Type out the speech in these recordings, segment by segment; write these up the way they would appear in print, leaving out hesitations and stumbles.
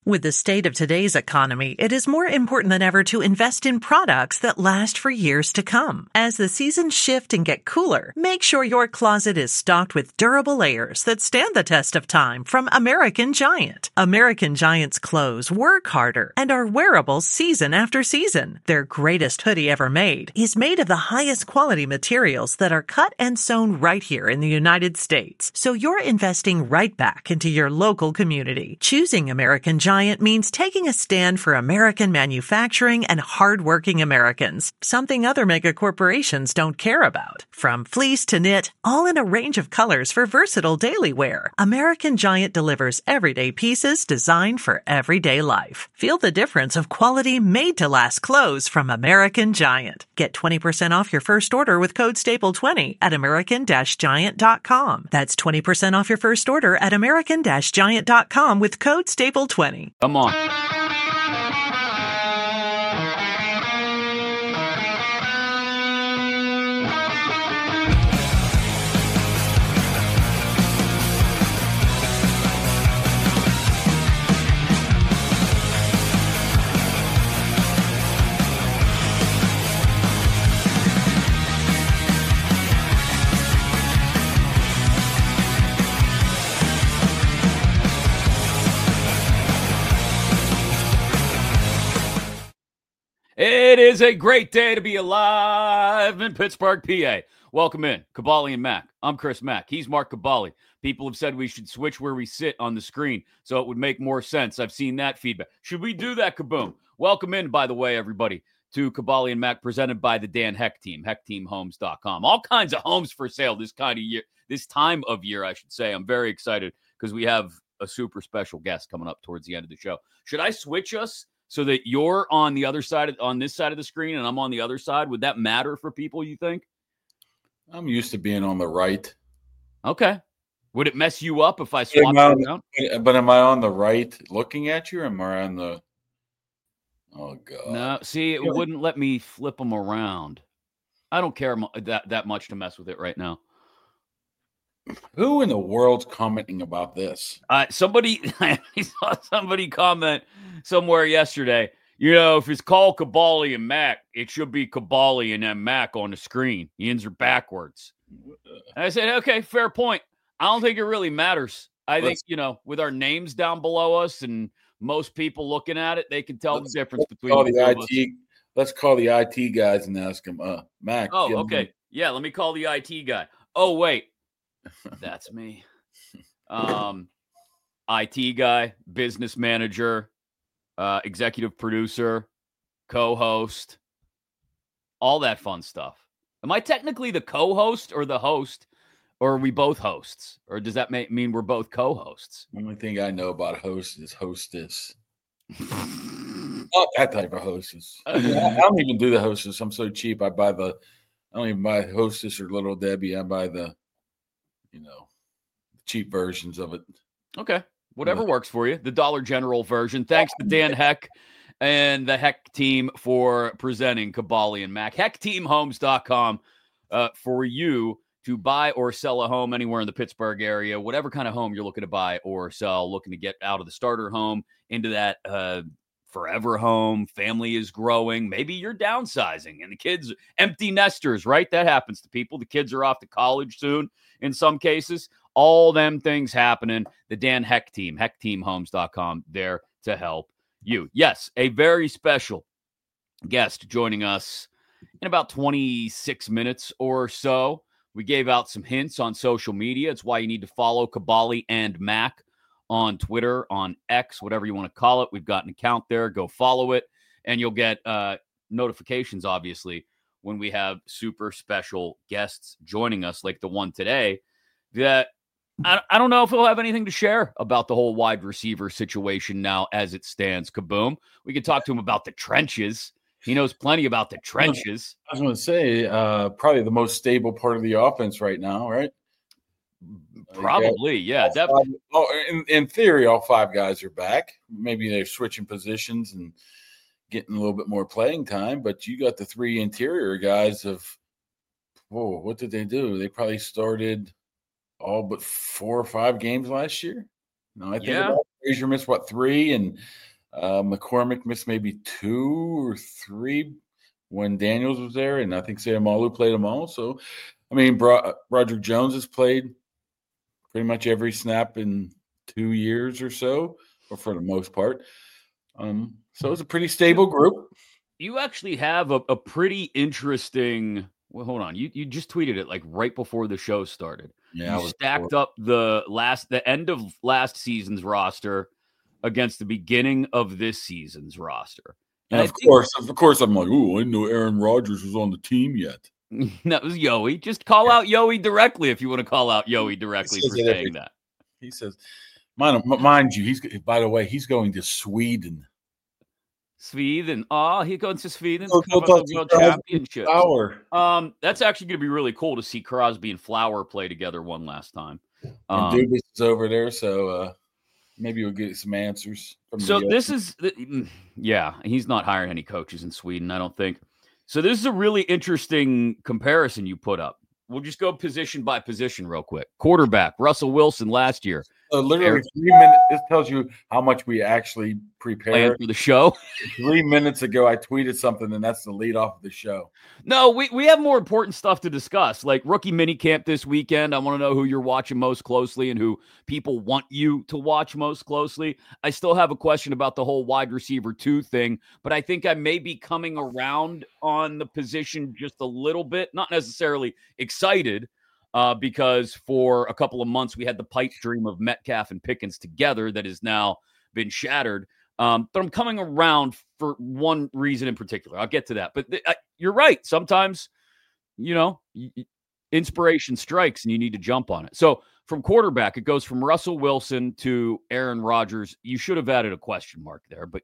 With the state of today's economy, it is more important than ever to invest in products that last for years to come. As the seasons shift and get cooler, make sure your closet is stocked with durable layers that stand the test of time from American Giant. American Giant's clothes work harder and are wearable season after season. Their greatest hoodie ever made is made of the highest quality materials that are cut and sewn right here in the United States. So you're investing right back into your local community. Choosing American Giant means taking a stand for American manufacturing and hardworking Americans, something other mega corporations don't care about. From fleece to knit, all in a range of colors for versatile daily wear, American Giant delivers everyday pieces designed for everyday life. Feel the difference of quality made-to-last clothes from American Giant. Get 20% off your first order with code STAPLE20 at american-giant.com. That's 20% off your first order at american-giant.com with code STAPLE20. Come on. It is a great day to be alive in Pittsburgh, PA. Welcome in, Caballi and Mac. I'm Chris Mack. He's Mark Caballi. People have said we should switch where we sit on the screen so it would make more sense. I've seen that feedback. Should we do that, Kaboom? Welcome in, by the way, everybody, to Caballi and Mac, presented by the Dan Heck Team, heckteamhomes.com. All kinds of homes for sale this time of year, I should say. I'm very excited because we have a super special guest coming up towards the end of the show. Should I switch us so that you're on the other side, on this side of the screen, and I'm on the other side? Would that matter for people, you think? I'm used to being on the right. Okay. Would it mess you up if I swapped it around? But am I on the right looking at you, or am I on the... Oh, God. No, see, it wouldn't let me flip them around. I don't care that much to mess with it right now. Who in the world's commenting about this? I saw somebody comment somewhere yesterday. You know, if it's called Caballi and Mac, it should be Caballi and then Mac on the screen. The ends are backwards. And I said, okay, fair point. I don't think it really matters. I think, with our names down below us and most people looking at it, they can tell the difference between the IT. Let's call the IT guys and ask them, Mac. Oh, okay. Yeah, let me call the IT guy. Oh, wait. That's me. IT guy, business manager, executive producer, co-host, all that fun stuff. Am I technically the co-host or the host, or are we both hosts? Or does that mean we're both co-hosts? The only thing I know about host is hostess. Not that type of hostess. I don't even do the hostess. I'm so cheap. I don't even buy hostess or Little Debbie. I buy the cheap versions of it. Okay. Whatever works for you. The Dollar General version. Thanks to Dan Heck and the Heck team for presenting Caballi and Mac. HeckTeamHomes.com for you to buy or sell a home anywhere in the Pittsburgh area. Whatever kind of home you're looking to buy or sell, looking to get out of the starter home into that forever home. Family is growing. Maybe you're downsizing and the kids, empty nesters, right? That happens to people. The kids are off to college soon in some cases. All them things happening. The Dan Heck team, heckteamhomes.com, there to help you. Yes, a very special guest joining us in about 26 minutes or so. We gave out some hints on social media. It's why you need to follow Caballi and Mac on Twitter, on X, whatever you want to call it. We've got an account there. Go follow it, and you'll get notifications, obviously, when we have super special guests joining us, like the one today, that I don't know if he'll have anything to share about the whole wide receiver situation now as it stands. Kaboom. We could talk to him about the trenches. He knows plenty about the trenches. I was going to say, probably the most stable part of the offense right now, right? Probably, yeah. Definitely. In theory, all five guys are back. Maybe they're switching positions and getting a little bit more playing time, but you got the three interior guys what did they do? They probably started all but 4 or 5 games last year. No, I think Frazier missed, 3? And McCormick missed maybe 2 or 3 when Daniels was there. And I think Sayamalu played them all. So, I mean, Roger Jones has played pretty much every snap in 2 years or so, or for the most part. So it's a pretty stable group. You actually have a pretty interesting. Well, hold on. You just tweeted it like right before the show started. Yeah, you stacked up the end of last season's roster against the beginning of this season's roster. And of course, I'm like, oh, I didn't know Aaron Rodgers was on the team yet. That was Yoey. Just call out Yoey directly if you want to call out Yoey directly for saying that. He says, mind you, by the way, he's going to Sweden. Sweden. Oh, he goes to Sweden to cover the World Championships. That's actually going to be really cool to see Crosby and Flower play together one last time. And Dubas is over there, so maybe we'll get some answers. He's not hiring any coaches in Sweden, I don't think. So this is a really interesting comparison you put up. We'll just go position by position real quick. Quarterback, Russell Wilson last year. Literally 3 minutes. This tells you how much we actually prepare for the show. 3 minutes ago, I tweeted something, and that's the lead off of the show. No, we have more important stuff to discuss, like rookie minicamp this weekend. I want to know who you're watching most closely and who people want you to watch most closely. I still have a question about the whole wide receiver 2 thing, but I think I may be coming around on the position just a little bit, not necessarily excited. Because for a couple of months we had the pipe dream of Metcalf and Pickens together that has now been shattered. But I'm coming around for one reason in particular. I'll get to that. But you're right. Sometimes, inspiration strikes and you need to jump on it. So from quarterback, it goes from Russell Wilson to Aaron Rodgers. You should have added a question mark there, but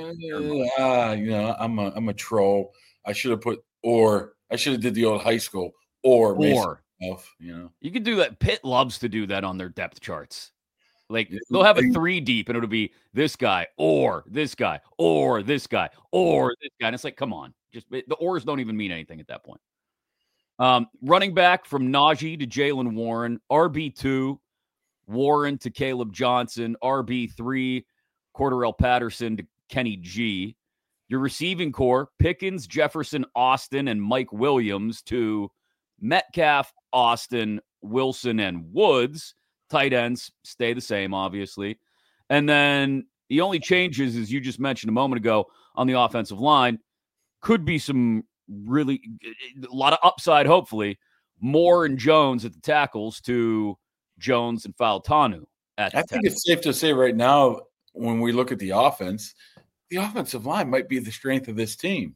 I'm a troll. I should have put or. I should have did the old high school or. You could do that. Pitt loves to do that on their depth charts. Like they'll have a 3 deep and it'll be this guy or this guy or this guy or this guy. And it's like, come on, just the ors don't even mean anything at that point. Running back from Najee to Jaylen Warren, RB2, Warren to Caleb Johnson, RB3, Cordarrelle Patterson to Kenny G. Your receiving core, Pickens, Jefferson, Austin, and Mike Williams to Metcalf, Austin, Wilson, and Woods. Tight ends stay the same, obviously. And then the only changes, as you just mentioned a moment ago, on the offensive line, could be some really a lot of upside, hopefully. Moore and Jones at the tackles to Jones and Fautanu at the tackles. I think it's safe to say right now, when we look at the offensive line might be the strength of this team.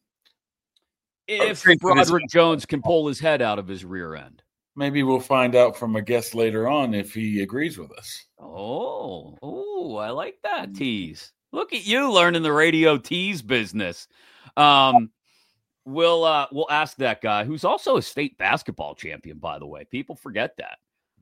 If Broderick Jones can pull his head out of his rear end. Maybe we'll find out from a guest later on if he agrees with us. Oh, I like that tease. Look at you learning the radio tease business. We'll ask that guy, who's also a state basketball champion, by the way. People forget that.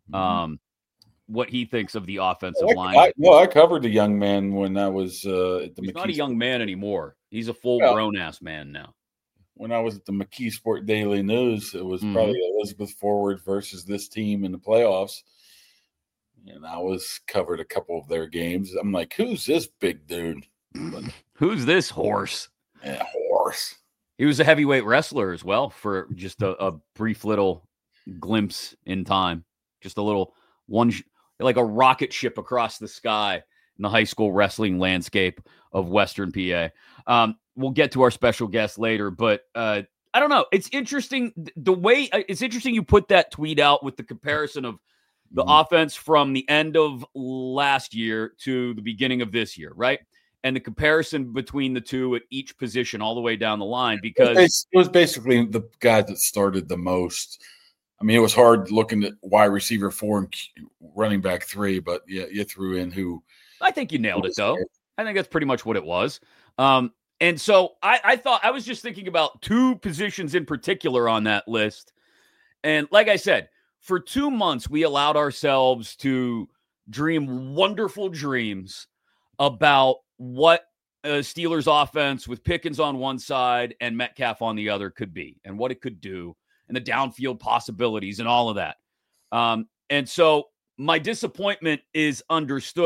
What he thinks of the offensive line. I covered a young man when I was at the. He's not a young man anymore. He's a full-grown ass man now. When I was at the McKeesport Daily News, it was probably Elizabeth Forward versus this team in the playoffs. And I covered a couple of their games. I'm like, who's this big dude? Who's this horse? Yeah, horse. He was a heavyweight wrestler as well for just a brief little glimpse in time. Just a little one, like a rocket ship across the sky in the high school wrestling landscape of Western PA. We'll get to our special guest later, but I don't know. It's interesting it's interesting you put that tweet out with the comparison of the offense from the end of last year to the beginning of this year, right? And the comparison between the two at each position all the way down the line, because it was basically the guys that started the most. I mean, it was hard looking at wide receiver 4 and running back 3, but yeah, you threw in who. I think you nailed it, though. I think that's pretty much what it was. And so I thought I was just thinking about 2 positions in particular on that list. And like I said, for 2 months, we allowed ourselves to dream wonderful dreams about what a Steelers offense with Pickens on one side and Metcalf on the other could be and what it could do and the downfield possibilities and all of that. And so my disappointment is understood, I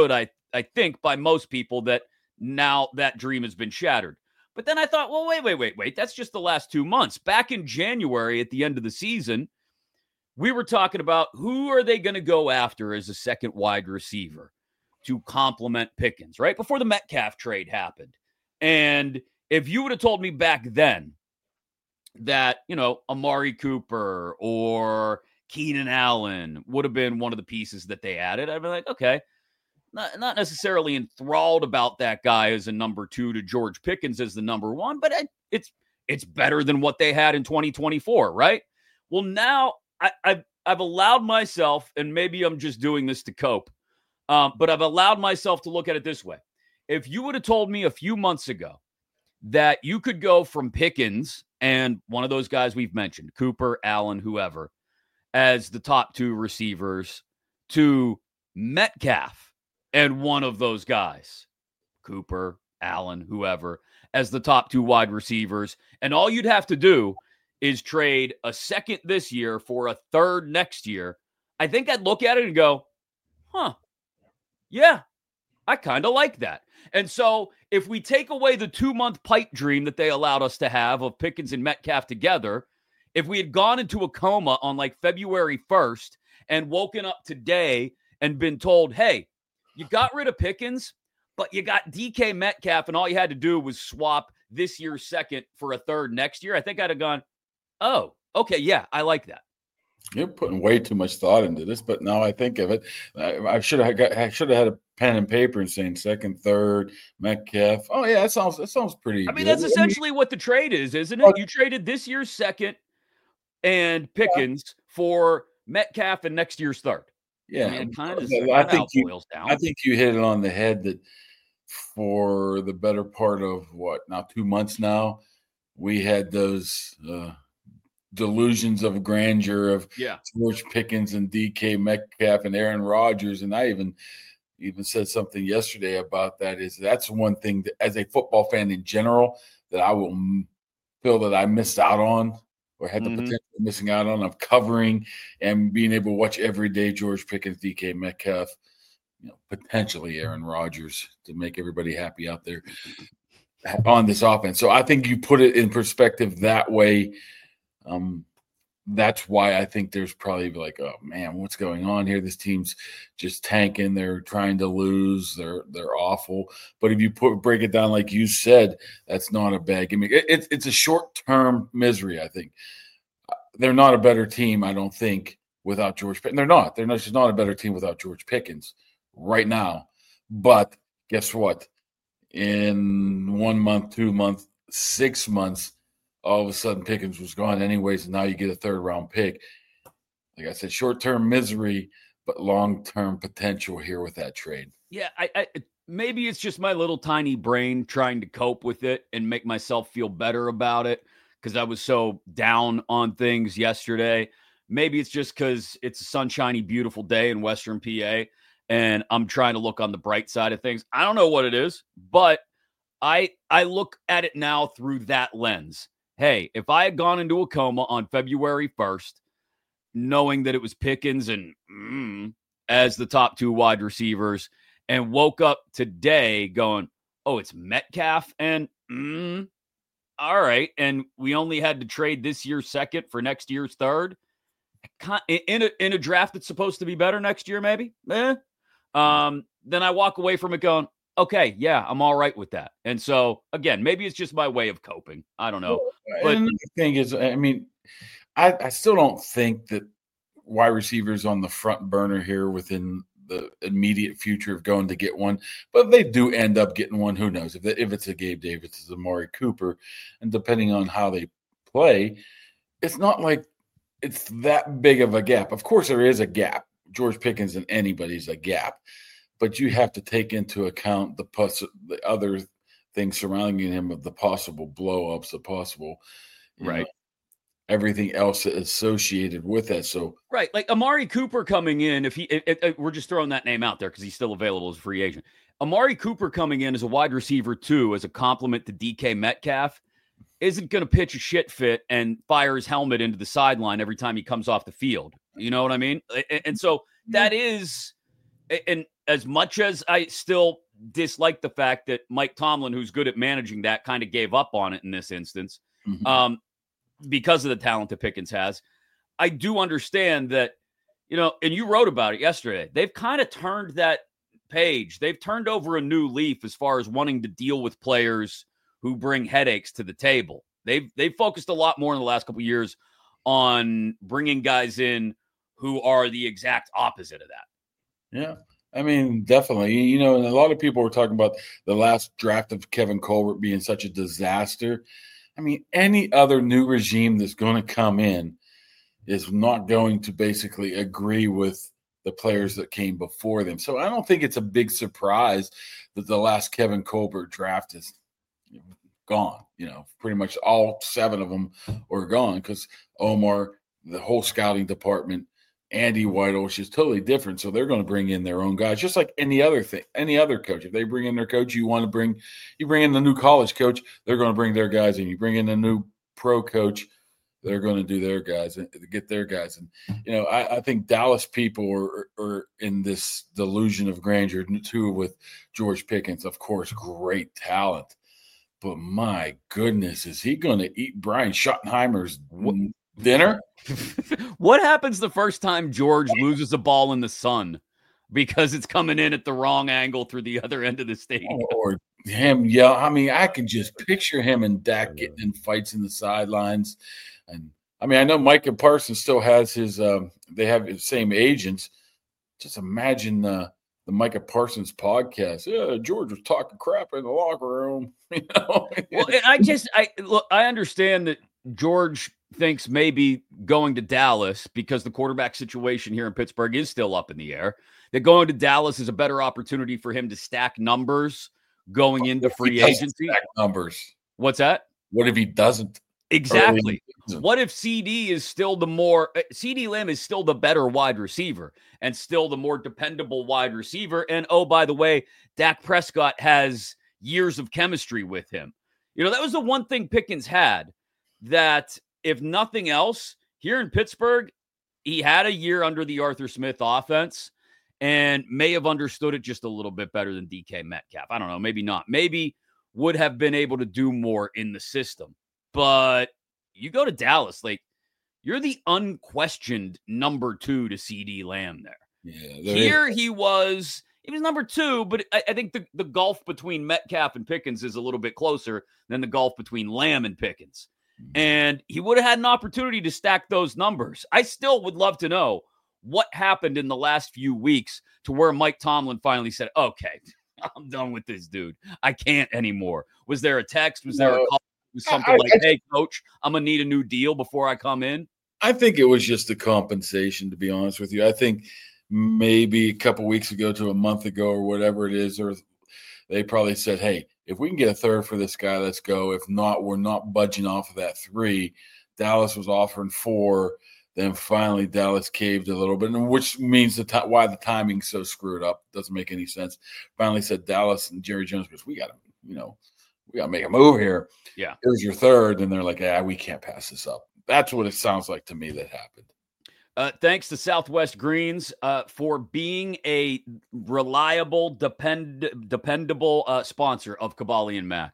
I think by most people that now that dream has been shattered. But then I thought, well, wait. That's just the last 2 months. Back in January at the end of the season, we were talking about who are they going to go after as a second wide receiver to complement Pickens, right? Before the Metcalf trade happened. And if you would have told me back then that, Amari Cooper or Keenan Allen would have been one of the pieces that they added, I'd be like, okay, not necessarily enthralled about that guy as a number 2 to George Pickens as the number 1, but it's better than what they had in 2024, right? Well, now I've allowed myself, and maybe I'm just doing this to cope, but I've allowed myself to look at it this way. If you would have told me a few months ago that you could go from Pickens and one of those guys we've mentioned, Cooper, Allen, whoever, as the top 2 receivers, to Metcalf and one of those guys, Cooper, Allen, whoever, as the top 2 wide receivers, and all you'd have to do is trade a second this year for a third next year, I think I'd look at it and go, yeah, I kind of like that. And so if we take away the 2-month pipe dream that they allowed us to have of Pickens and Metcalf together, if we had gone into a coma on like February 1st and woken up today and been told, hey, you got rid of Pickens, but you got DK Metcalf, and all you had to do was swap this year's second for a third next year, I think I'd have gone, oh, okay, yeah, I like that. You're putting way too much thought into this, but now I think of it, I should have had a pen and paper and saying second, third, Metcalf. Oh yeah, that sounds pretty. I mean, good. that's essentially what the trade is, isn't it? You traded this year's second and Pickens for Metcalf and next year's third. Yeah, I mean, I think you hit it on the head that for the better part of now 2 months now, we had those delusions of grandeur of George Pickens and DK Metcalf and Aaron Rodgers, and I even said something yesterday about that. That's one thing that, as a football fan in general, that I will feel that I missed out on, or had the potential of missing out on, of covering and being able to watch every day George Pickens, DK Metcalf, potentially Aaron Rodgers, to make everybody happy out there on this offense. So I think you put it in perspective that way. That's why I think there's probably like, oh man, what's going on here? This team's just tanking. They're trying to lose. They're awful. But if you break it down like you said, that's not a bad gimmick. It's a short-term misery, I think. They're not a better team, I don't think, without George Pickens. They're not. They're just not a better team without George Pickens right now. But guess what? In 1 month, 2 months, 6 months, all of a sudden Pickens was gone anyways, and now you get a third-round pick. Like I said, short-term misery, but long-term potential here with that trade. Yeah, I maybe it's just my little tiny brain trying to cope with it and make myself feel better about it because I was so down on things yesterday. Maybe it's just because it's a sunshiny, beautiful day in Western PA, and I'm trying to look on the bright side of things. I don't know what it is, but I look at it now through that lens. Hey, if I had gone into a coma on February 1st, knowing that it was Pickens and as the top 2 wide receivers, and woke up today going, oh, it's Metcalf and all right, and we only had to trade this year's second for next year's third in a draft that's supposed to be better next year, maybe. Then I walk away from it going, okay, yeah, I'm all right with that. And so, again, maybe it's just my way of coping. I don't know. But the thing is, I mean, I still don't think that wide receivers on the front burner here within the immediate future of going to get one. But if they do end up getting one, who knows? If it's a Gabe Davis, it's a Amari Cooper, and depending on how they play, it's not like it's that big of a gap. Of course, there is a gap. George Pickens and anybody's a gap. But you have to take into account the other things surrounding him, of the possible blow-ups, the possible, everything else associated with that. So right, like Amari Cooper coming in, if we're just throwing that name out there because he's still available as a free agent. Amari Cooper coming in as a wide receiver too, as a complement to DK Metcalf, isn't going to pitch a shit fit and fire his helmet into the sideline every time he comes off the field. You know what I mean? And so that is And as much as I still dislike the fact that Mike Tomlin, who's good at managing that, kind of gave up on it in this instance, because of the talent that Pickens has, I do understand that, and you wrote about it yesterday, they've kind of turned that page. They've turned over a new leaf as far as wanting to deal with players who bring headaches to the table. They've focused a lot more in the last couple of years on bringing guys in who are the exact opposite of that. Yeah, I mean, definitely. And a lot of people were talking about the last draft of Kevin Colbert being such a disaster. I mean, any other new regime that's going to come in is not going to basically agree with the players that came before them. So I don't think it's a big surprise that the last Kevin Colbert draft is gone. Pretty much all 7 of them are gone because Omar, the whole scouting department, Andy Weidel, which is totally different. So they're going to bring in their own guys, just like any other coach. If they bring in their coach, you bring in the new college coach, they're going to bring their guys in. You bring in a new pro coach, they're going to do their guys and get their guys. And, I think Dallas people are in this delusion of grandeur too with George Pickens, of course, great talent. But my goodness, is he going to eat Brian Schottenheimer's dinner? What happens the first time George loses a ball in the sun because it's coming in at the wrong angle through the other end of the stadium? Or him yell. I mean, I can just picture him and Dak getting in fights in the sidelines. And I mean, I know Micah Parsons still has his they have the same agents. Just imagine the Micah Parsons podcast. Yeah, George was talking crap in the locker room. Well, I understand that George thinks maybe going to Dallas, because the quarterback situation here in Pittsburgh is still up in the air, that going to Dallas is a better opportunity for him to stack numbers going into free agency. Stack numbers. What's that? What if he doesn't? Exactly. What if CD Lamb is still the better wide receiver and still the more dependable wide receiver? And oh, by the way, Dak Prescott has years of chemistry with him. That was the one thing Pickens had, that if nothing else, here in Pittsburgh, he had a year under the Arthur Smith offense and may have understood it just a little bit better than DK Metcalf. I don't know. Maybe not. Maybe would have been able to do more in the system. But you go to Dallas, you're the unquestioned number 2 to CD Lamb there. Yeah, here he was number 2, but I think the gulf between Metcalf and Pickens is a little bit closer than the gulf between Lamb and Pickens. And he would have had an opportunity to stack those numbers. I still would love to know what happened in the last few weeks to where Mike Tomlin finally said, okay, I'm done with this dude. I can't anymore. Was there a text? Was there a call? Was something hey, coach, I'm going to need a new deal before I come in? I think it was just the compensation, to be honest with you. I think maybe a couple weeks ago to a month ago or whatever it is, or they probably said, hey, if we can get a third for this guy, let's go. If not, we're not budging off of that 3. Dallas was offering 4. Then finally Dallas caved a little bit, which means why the timing's so screwed up. Doesn't make any sense. Finally said Dallas and Jerry Jones, because we got to make a move here. Yeah. Here's your third. And they're like, we can't pass this up. That's what it sounds like to me that happened. Thanks to Southwest Greens for being a reliable, dependable sponsor of Caballi and Mac.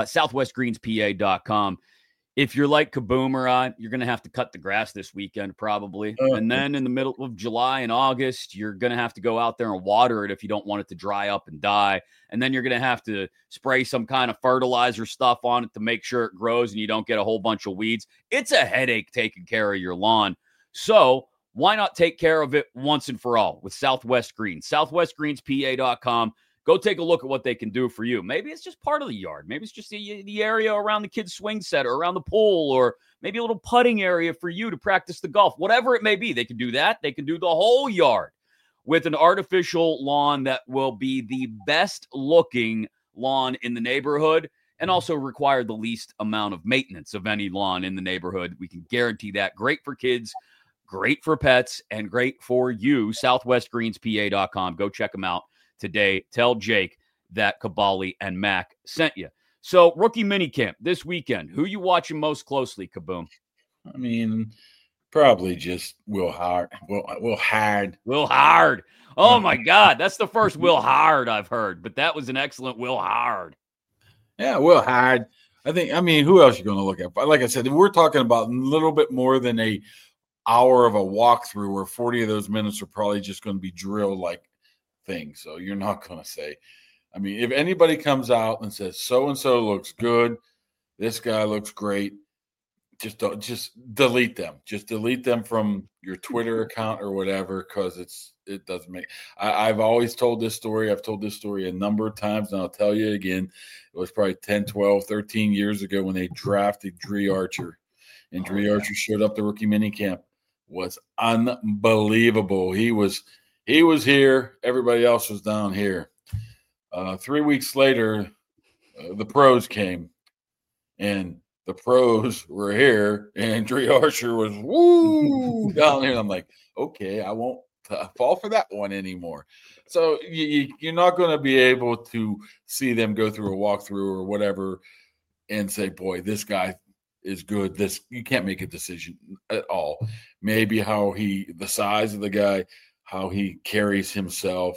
SouthwestGreensPA.com. If you're like Kaboom or I, you're going to have to cut the grass this weekend probably. And then in the middle of July and August, you're going to have to go out there and water it if you don't want it to dry up and die. And then you're going to have to spray some kind of fertilizer stuff on it to make sure it grows and you don't get a whole bunch of weeds. It's a headache taking care of your lawn. So why not take care of it once and for all with Southwest Greens? SouthwestGreensPA.com. Go take a look at what they can do for you. Maybe it's just part of the yard. Maybe it's just the area around the kids' swing set or around the pool, or maybe a little putting area for you to practice the golf. Whatever it may be, they can do that. They can do the whole yard with an artificial lawn that will be the best looking lawn in the neighborhood and also require the least amount of maintenance of any lawn in the neighborhood. We can guarantee that. Great for kids, great for pets, and great for you. SouthwestGreensPA.com. Go check them out today. Tell Jake that Caballi and Mac sent you. So, rookie minicamp this weekend. Who you watching most closely, Kaboom? I mean, Probably just Will Howard. Will Howard. Will Howard. Oh, my God. That's the first Will Howard I've heard, but that was an excellent Will Howard. Yeah, Will Howard. I mean, who else are you going to look at? But like I said, we're talking about a little bit more than a hour of a walkthrough where 40 of those minutes are probably just going to be drill like things. So you're not going to say, I mean, if anybody comes out and says so-and-so looks good, this guy looks great, just delete them. Just delete them from your Twitter account or whatever, because it doesn't make. I've always told this story. I've told this story a number of times, and I'll tell you again. It was probably 10, 12, 13 years ago when they drafted Dree Archer, and Dree Archer showed up to rookie minicamp. Was unbelievable. He was here. Everybody else was down here. 3 weeks later, the pros came, and the pros were here, and Dree Archer was down here. I'm like, okay, I won't fall for that one anymore. So you're not going to be able to see them go through a walkthrough or whatever and say, boy, this guy is good. You can't make a decision at all. Maybe the size of the guy, how he carries himself.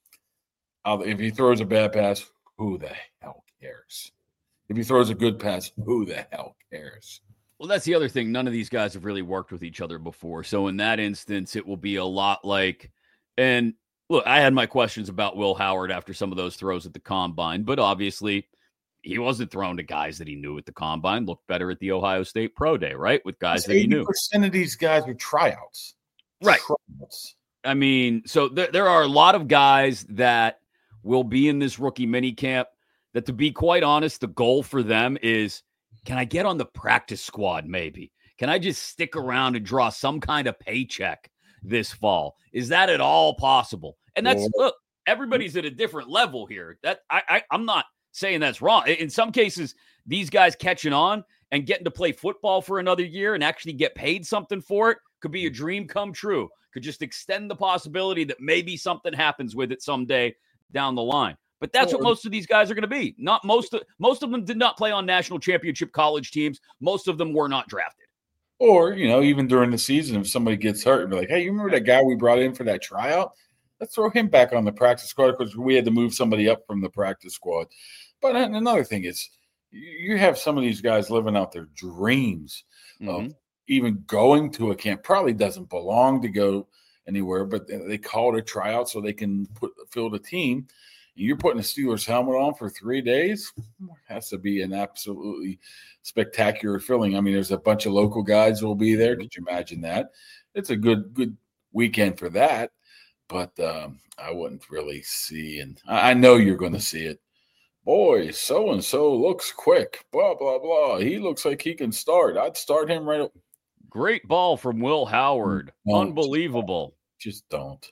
If he throws a bad pass, who the hell cares? If he throws a good pass, who the hell cares? Well, that's the other thing. None of these guys have really worked with each other before. So in that instance, it will be a lot like, and look, I had my questions about Will Howard after some of those throws at the combine, but obviously he wasn't thrown to guys that he knew at the combine. Looked better at the Ohio State Pro Day, right? With guys that he knew. 80% of these guys are tryouts. Right. Tryouts. I mean, so there are a lot of guys that will be in this rookie mini camp that, to be quite honest, the goal for them is, can I get on the practice squad maybe? Can I just stick around and draw some kind of paycheck this fall? Is that at all possible? And look, everybody's at a different level here. That I'm not saying that's wrong. In some cases, these guys catching on and getting to play football for another year and actually get paid something for it could be a dream come true. Could just extend the possibility that maybe something happens with it someday down the line. But that's what most of these guys are going to be. Not most of them did not play on national championship college teams. Most of them were not drafted. Or, even during the season, if somebody gets hurt and be like, hey, you remember that guy we brought in for that tryout? Let's throw him back on the practice squad because we had to move somebody up from the practice squad. But another thing is, you have some of these guys living out their dreams of even going to a camp. Probably doesn't belong to go anywhere, but they call it a tryout so they can field a team. And you're putting a Steelers helmet on for 3 days. It has to be an absolutely spectacular feeling. I mean, there's a bunch of local guys who will be there. Could you imagine that? It's a good weekend for that. But I wouldn't really see, and I know you're going to see it. Boy, so-and-so looks quick, blah, blah, blah. He looks like he can start. I'd start him right up. Great ball from Will Howard. Unbelievable. Just don't.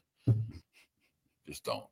Just don't.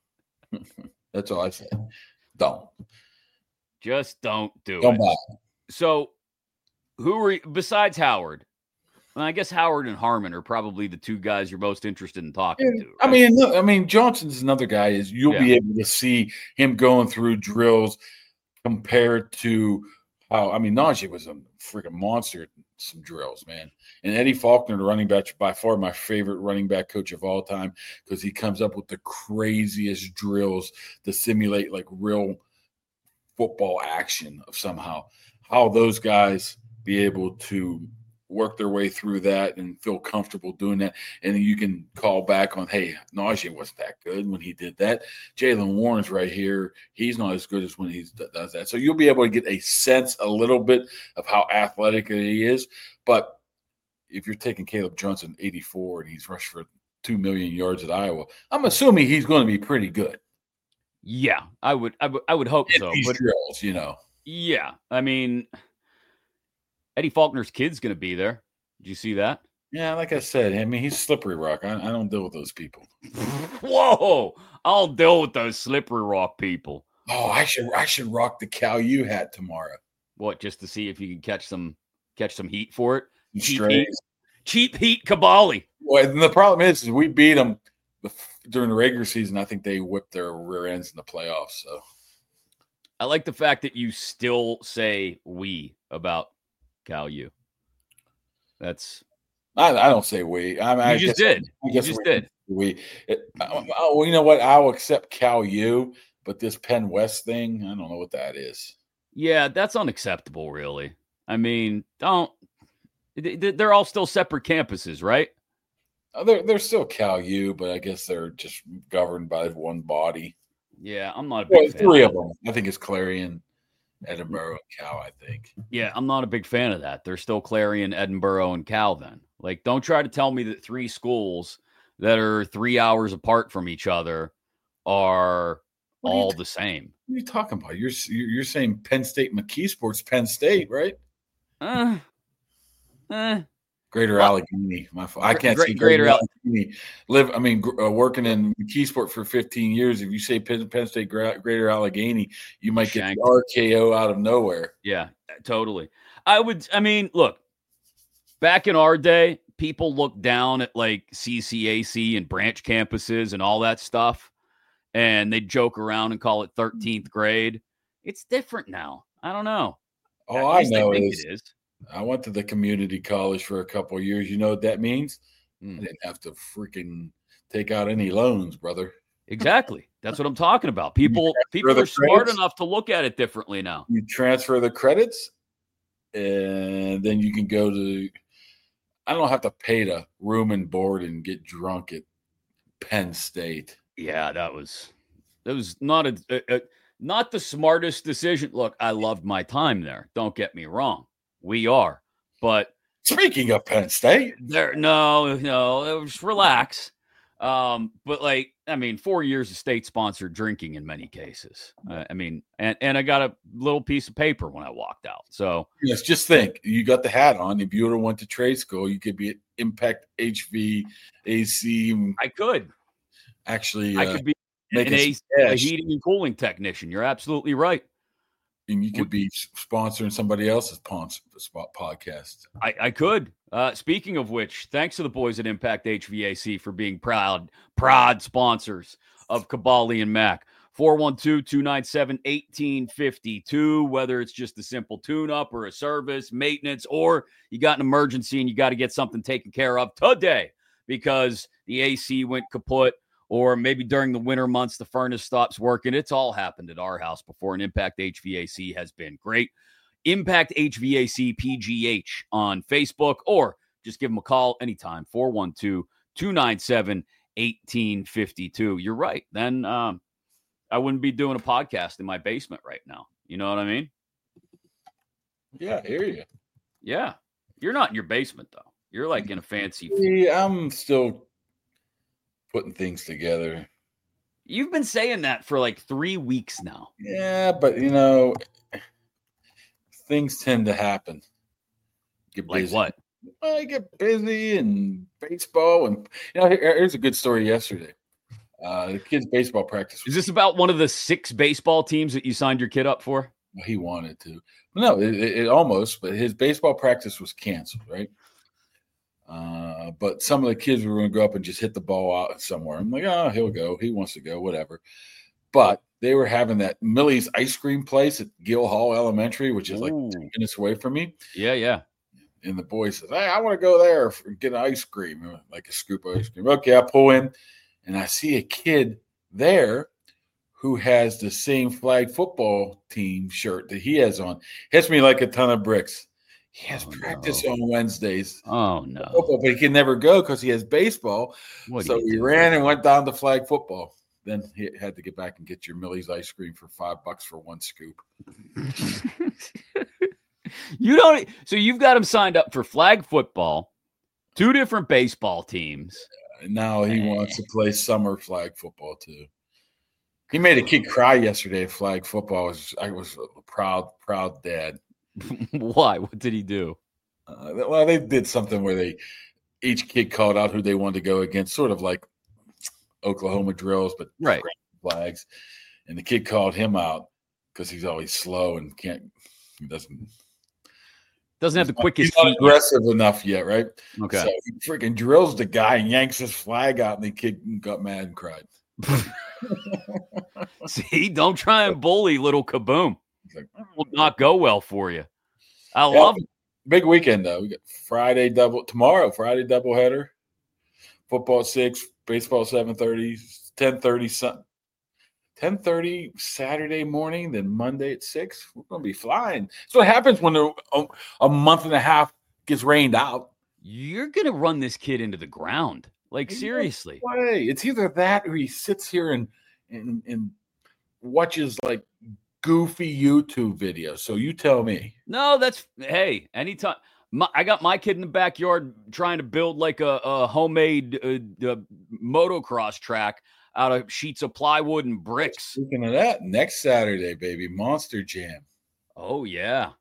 That's all I say. Don't. Just don't do don't it. Buy it. So, who are besides Howard? Well, I guess Howard and Harmon are probably the two guys you're most interested in talking to. Right? I mean, Johnson's another guy. You'll be able to see him going through drills compared to how. I mean, Najee was a freaking monster at some drills, man. And Eddie Faulkner, the running back, by far my favorite running back coach of all time, because he comes up with the craziest drills to simulate like real football action of somehow. How those guys be able to work their way through that and feel comfortable doing that. And then you can call back on, hey, Najee wasn't that good when he did that. Jaylen Warren's right here. He's not as good as when he does that. So you'll be able to get a sense a little bit of how athletic he is. But if you're taking Caleb Johnson 84 and he's rushed for 2 million yards at Iowa, I'm assuming he's going to be pretty good. Yeah, I would hope so. These drills, Yeah, I mean, Eddie Faulkner's kid's going to be there. Did you see that? Yeah, like I said, I mean, he's slippery rock. I don't deal with those people. Whoa, I'll deal with those slippery rock people. Oh, I should rock the Cal U hat tomorrow. What, just to see if you can catch some heat for it? Cheap heat Caballi. Well, and the problem is we beat them during the regular season. I think they whipped their rear ends in the playoffs. So I like the fact that you still say we about Cal U. That's I don't say we. I You just guess, did. I You guess just did. well, you know what? I'll accept Cal U, but this Penn West thing, I don't know what that is. Yeah, that's unacceptable, really. I mean, they're all still separate campuses, right? They're still Cal U, but I guess they're just governed by one body. Yeah, I'm not a big fan. Three of them. I think it's Clarion, Edinboro, and Cal, I think. Yeah, I'm not a big fan of that. They're still Clarion, Edinboro, and Cal then. Like, don't try to tell me that 3 schools that are 3 hours apart from each other are all the same. What are you talking about? You're saying Penn State McKeesport's Penn State, right? Greater Allegheny. I can't see Greater Allegheny. Working in McKeesport for 15 years. If you say Penn State Greater Allegheny, you might get the RKO out of nowhere. Yeah, totally. Look, back in our day, people looked down at like CCAC and branch campuses and all that stuff, and they'd joke around and call it 13th grade. It's different now. I don't know. All I know is I went to the community college for a couple of years. You know what that means? I didn't have to freaking take out any loans, brother. Exactly. That's what I'm talking about. People are smart enough to look at it differently now. You transfer the credits, and then you can go to – I don't have to pay to room and board and get drunk at Penn State. Yeah, that was not not the smartest decision. Look, I loved my time there. Don't get me wrong. We are, but speaking of Penn State, just relax. But 4 years of state-sponsored drinking in many cases. And I got a little piece of paper when I walked out. So yes, just think, you got the hat on. If you would have went to trade school, you could be at Impact HVAC. I could actually. I could be a heating and cooling technician. You're absolutely right. And you could be sponsoring somebody else's podcast. I could. Speaking of which, thanks to the boys at Impact HVAC for being proud sponsors of Caballi and Mac. 412-297-1852, whether it's just a simple tune-up or a service, maintenance, or you got an emergency and you got to get something taken care of today because the AC went kaput, or maybe during the winter months, the furnace stops working. It's all happened at our house before, and Impact HVAC has been great. Impact HVAC PGH on Facebook, or just give them a call anytime, 412-297-1852. You're right. Then I wouldn't be doing a podcast in my basement right now. You know what I mean? Yeah, I hear you. Yeah. You're not in your basement, though. You're like in a fancy... Yeah, I'm still... putting things together. You've been saying that for like 3 weeks now. Yeah, but things tend to happen. Get busy. Like what? I get busy and baseball, and here's a good story yesterday. The kid's baseball practice. Is this about one of the 6 baseball teams that you signed your kid up for? Well, he wanted to. No, it almost, but his baseball practice was canceled, right? But some of the kids were going to go up and just hit the ball out somewhere. I'm like, oh, he'll go. He wants to go, whatever. But they were having that Millie's ice cream place at Gill Hall Elementary, which is like 10 minutes away from me. Yeah, yeah. And the boy says, hey, I want to go there and get an ice cream, like a scoop of ice cream. Okay, I pull in, and I see a kid there who has the same flag football team shirt that he has on. Hits me like a ton of bricks. He has practice on Wednesdays. Oh, no. Football, but he can never go because he has baseball. So he ran and went down to flag football. Then he had to get back and get your Millie's ice cream for $5 for one scoop. So you've got him signed up for flag football, 2 different baseball teams. Now he wants to play summer flag football too. He made a kid cry yesterday at flag football. I was a proud dad. Why? What did he do? Well, they did something where each kid called out who they wanted to go against, sort of like Oklahoma drills, but right. Flags. And the kid called him out because he's always slow and doesn't have the quickest. He's not aggressive enough yet, right? Okay. So he freaking drills the guy and yanks his flag out, and the kid got mad and cried. See, don't try and bully little Kaboom. It will not go well for you. I love it. big weekend though. We got Friday doubleheader. Football at 6, baseball 7:30, 10:30 10:30 Saturday morning, then Monday at 6. We're going to be flying. That's what happens when a month and a half gets rained out. You're going to run this kid into the ground. Like, seriously. It's either that or he sits here and watches like goofy YouTube videos. So you tell me. No, hey, anytime. I got my kid in the backyard trying to build like a homemade motocross track out of sheets of plywood and bricks. Speaking of that, next Saturday, baby, Monster Jam. Oh yeah,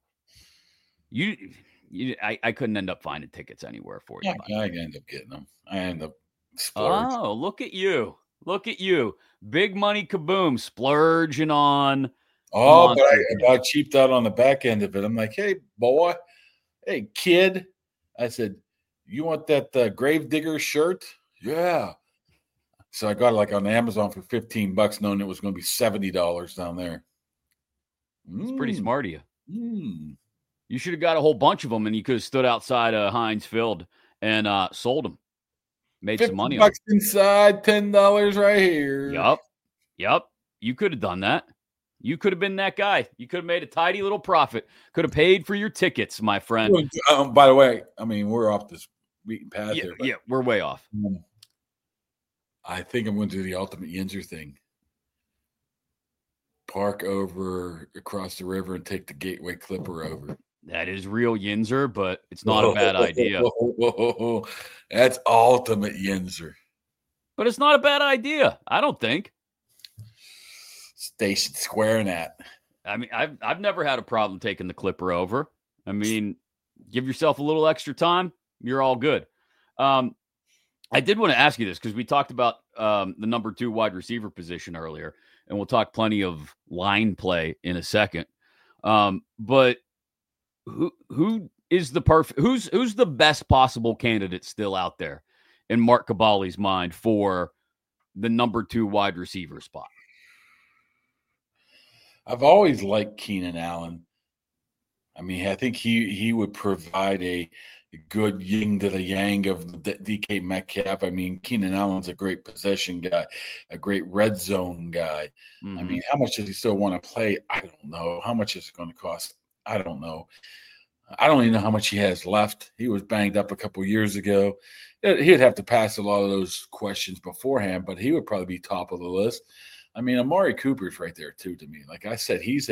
I couldn't end up finding tickets anywhere for you. Yeah, I end up getting them. I end up splurging. Oh, look at you! Big money kaboom, splurging on. Oh, but I cheaped out on the back end of it. I'm like, hey, boy, hey, kid. I said, you want that Gravedigger shirt? Yeah. So I got it like on Amazon for $15, knowing it was going to be $70 down there. It's pretty smart of you. You should have got a whole bunch of them, and you could have stood outside Heinz Field and sold them. Made some money. $50 inside, $10 right here. Yep. You could have done that. You could have been that guy. You could have made a tidy little profit. Could have paid for your tickets, my friend. By the way, I mean, we're off this beaten path here. Yeah, we're way off. I think I'm going to do the ultimate Yinzer thing. Park over across the river and take the Gateway Clipper over. That is real Yinzer, but it's not a bad idea. That's ultimate Yinzer. But it's not a bad idea, I don't think. Station Square and that. I mean, I've never had a problem taking the Clipper over. I mean, give yourself a little extra time, you're all good. I did want to ask you this because we talked about the number 2 wide receiver position earlier, and we'll talk plenty of line play in a second. But who is the who's the best possible candidate still out there in Mark Kaboly's mind for the number 2 wide receiver spot? I've always liked Keenan Allen. I mean, I think he would provide a good yin to the yang of DK Metcalf. I mean, Keenan Allen's a great possession guy, a great red zone guy. I mean, how much does he still want to play? I don't know. How much is it going to cost? I don't know. I don't even know how much he has left. He was banged up a couple years ago. He'd have to pass a lot of those questions beforehand, but he would probably be top of the list. I mean, Amari Cooper's right there too to me. Like I said, he's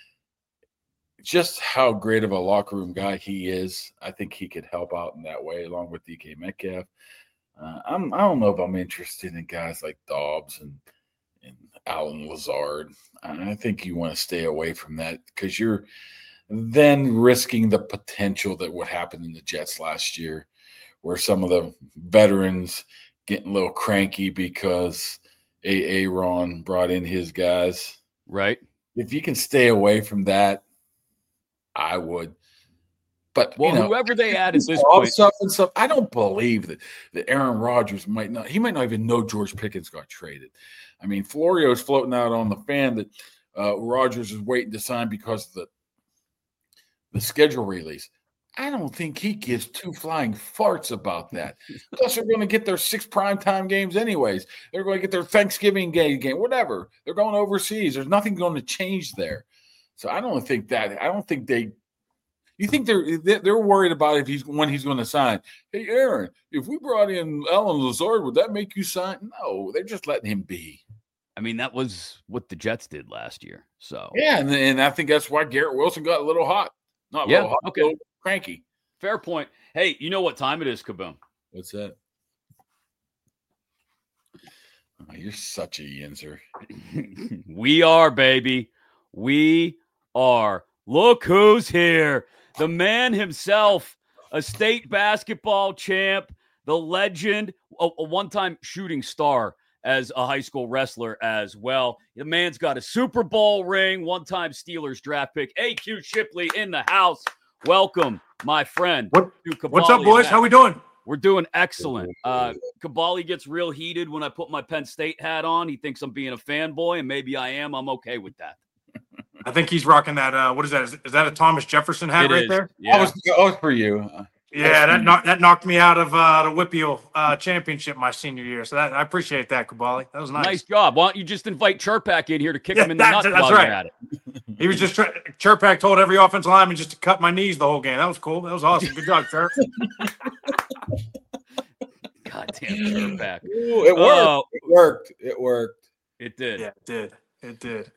just how great of a locker room guy he is. I think he could help out in that way along with DK Metcalf. I don't know if I'm interested in guys like Dobbs and Allen Lazard. I think you want to stay away from that because you're then risking the potential that what happened in the Jets last year, where some of the veterans getting a little cranky because Aaron brought in his guys. Right. If you can stay away from that, I would. But whoever they add at this point, stuff. I don't believe that Aaron Rodgers might not even know George Pickens got traded. I mean, Florio's floating out on the fan that Rodgers is waiting to sign because of the schedule release. I don't think he gives 2 flying farts about that. Plus, they're going to get their 6 primetime games anyways. They're going to get their Thanksgiving game, whatever. They're going overseas. There's nothing going to change there. So I don't think that. I don't think they. You think they're worried about when he's going to sign? Hey, Aaron, if we brought in Allen Lazard, would that make you sign? No, they're just letting him be. I mean, that was what the Jets did last year. So yeah, and I think that's why Garrett Wilson got a little hot. Not a little hot, okay. A little cranky. Fair point. Hey, you know what time it is, Kaboom? What's that? Oh, you're such a Yinzer. We are, baby. We are. Look who's here. The man himself, a state basketball champ, the legend, a one-time shooting star as a high school wrestler as well. The man's got a Super Bowl ring, one-time Steelers draft pick. AQ Shipley in the house. Welcome, my friend. What's up, boys? How we doing? We're doing excellent. Kaboly gets real heated when I put my Penn State hat on. He thinks I'm being a fanboy, and maybe I am. I'm okay with that. I think he's rocking that. What is that? Is that a Thomas Jefferson hat there? Yeah. Oh, for you. Yeah, that knocked me out of the Whippeal championship my senior year. So I appreciate that, Kubali. That was nice. Nice job. Why don't you just invite Chirpak in here to kick him in the nuts while you're at it? He was just Chirpak told every offensive lineman just to cut my knees the whole game. That was cool. That was awesome. Good job, Chirp. Goddamn Chirpak. It worked. It worked. It worked. It did. Yeah, it did.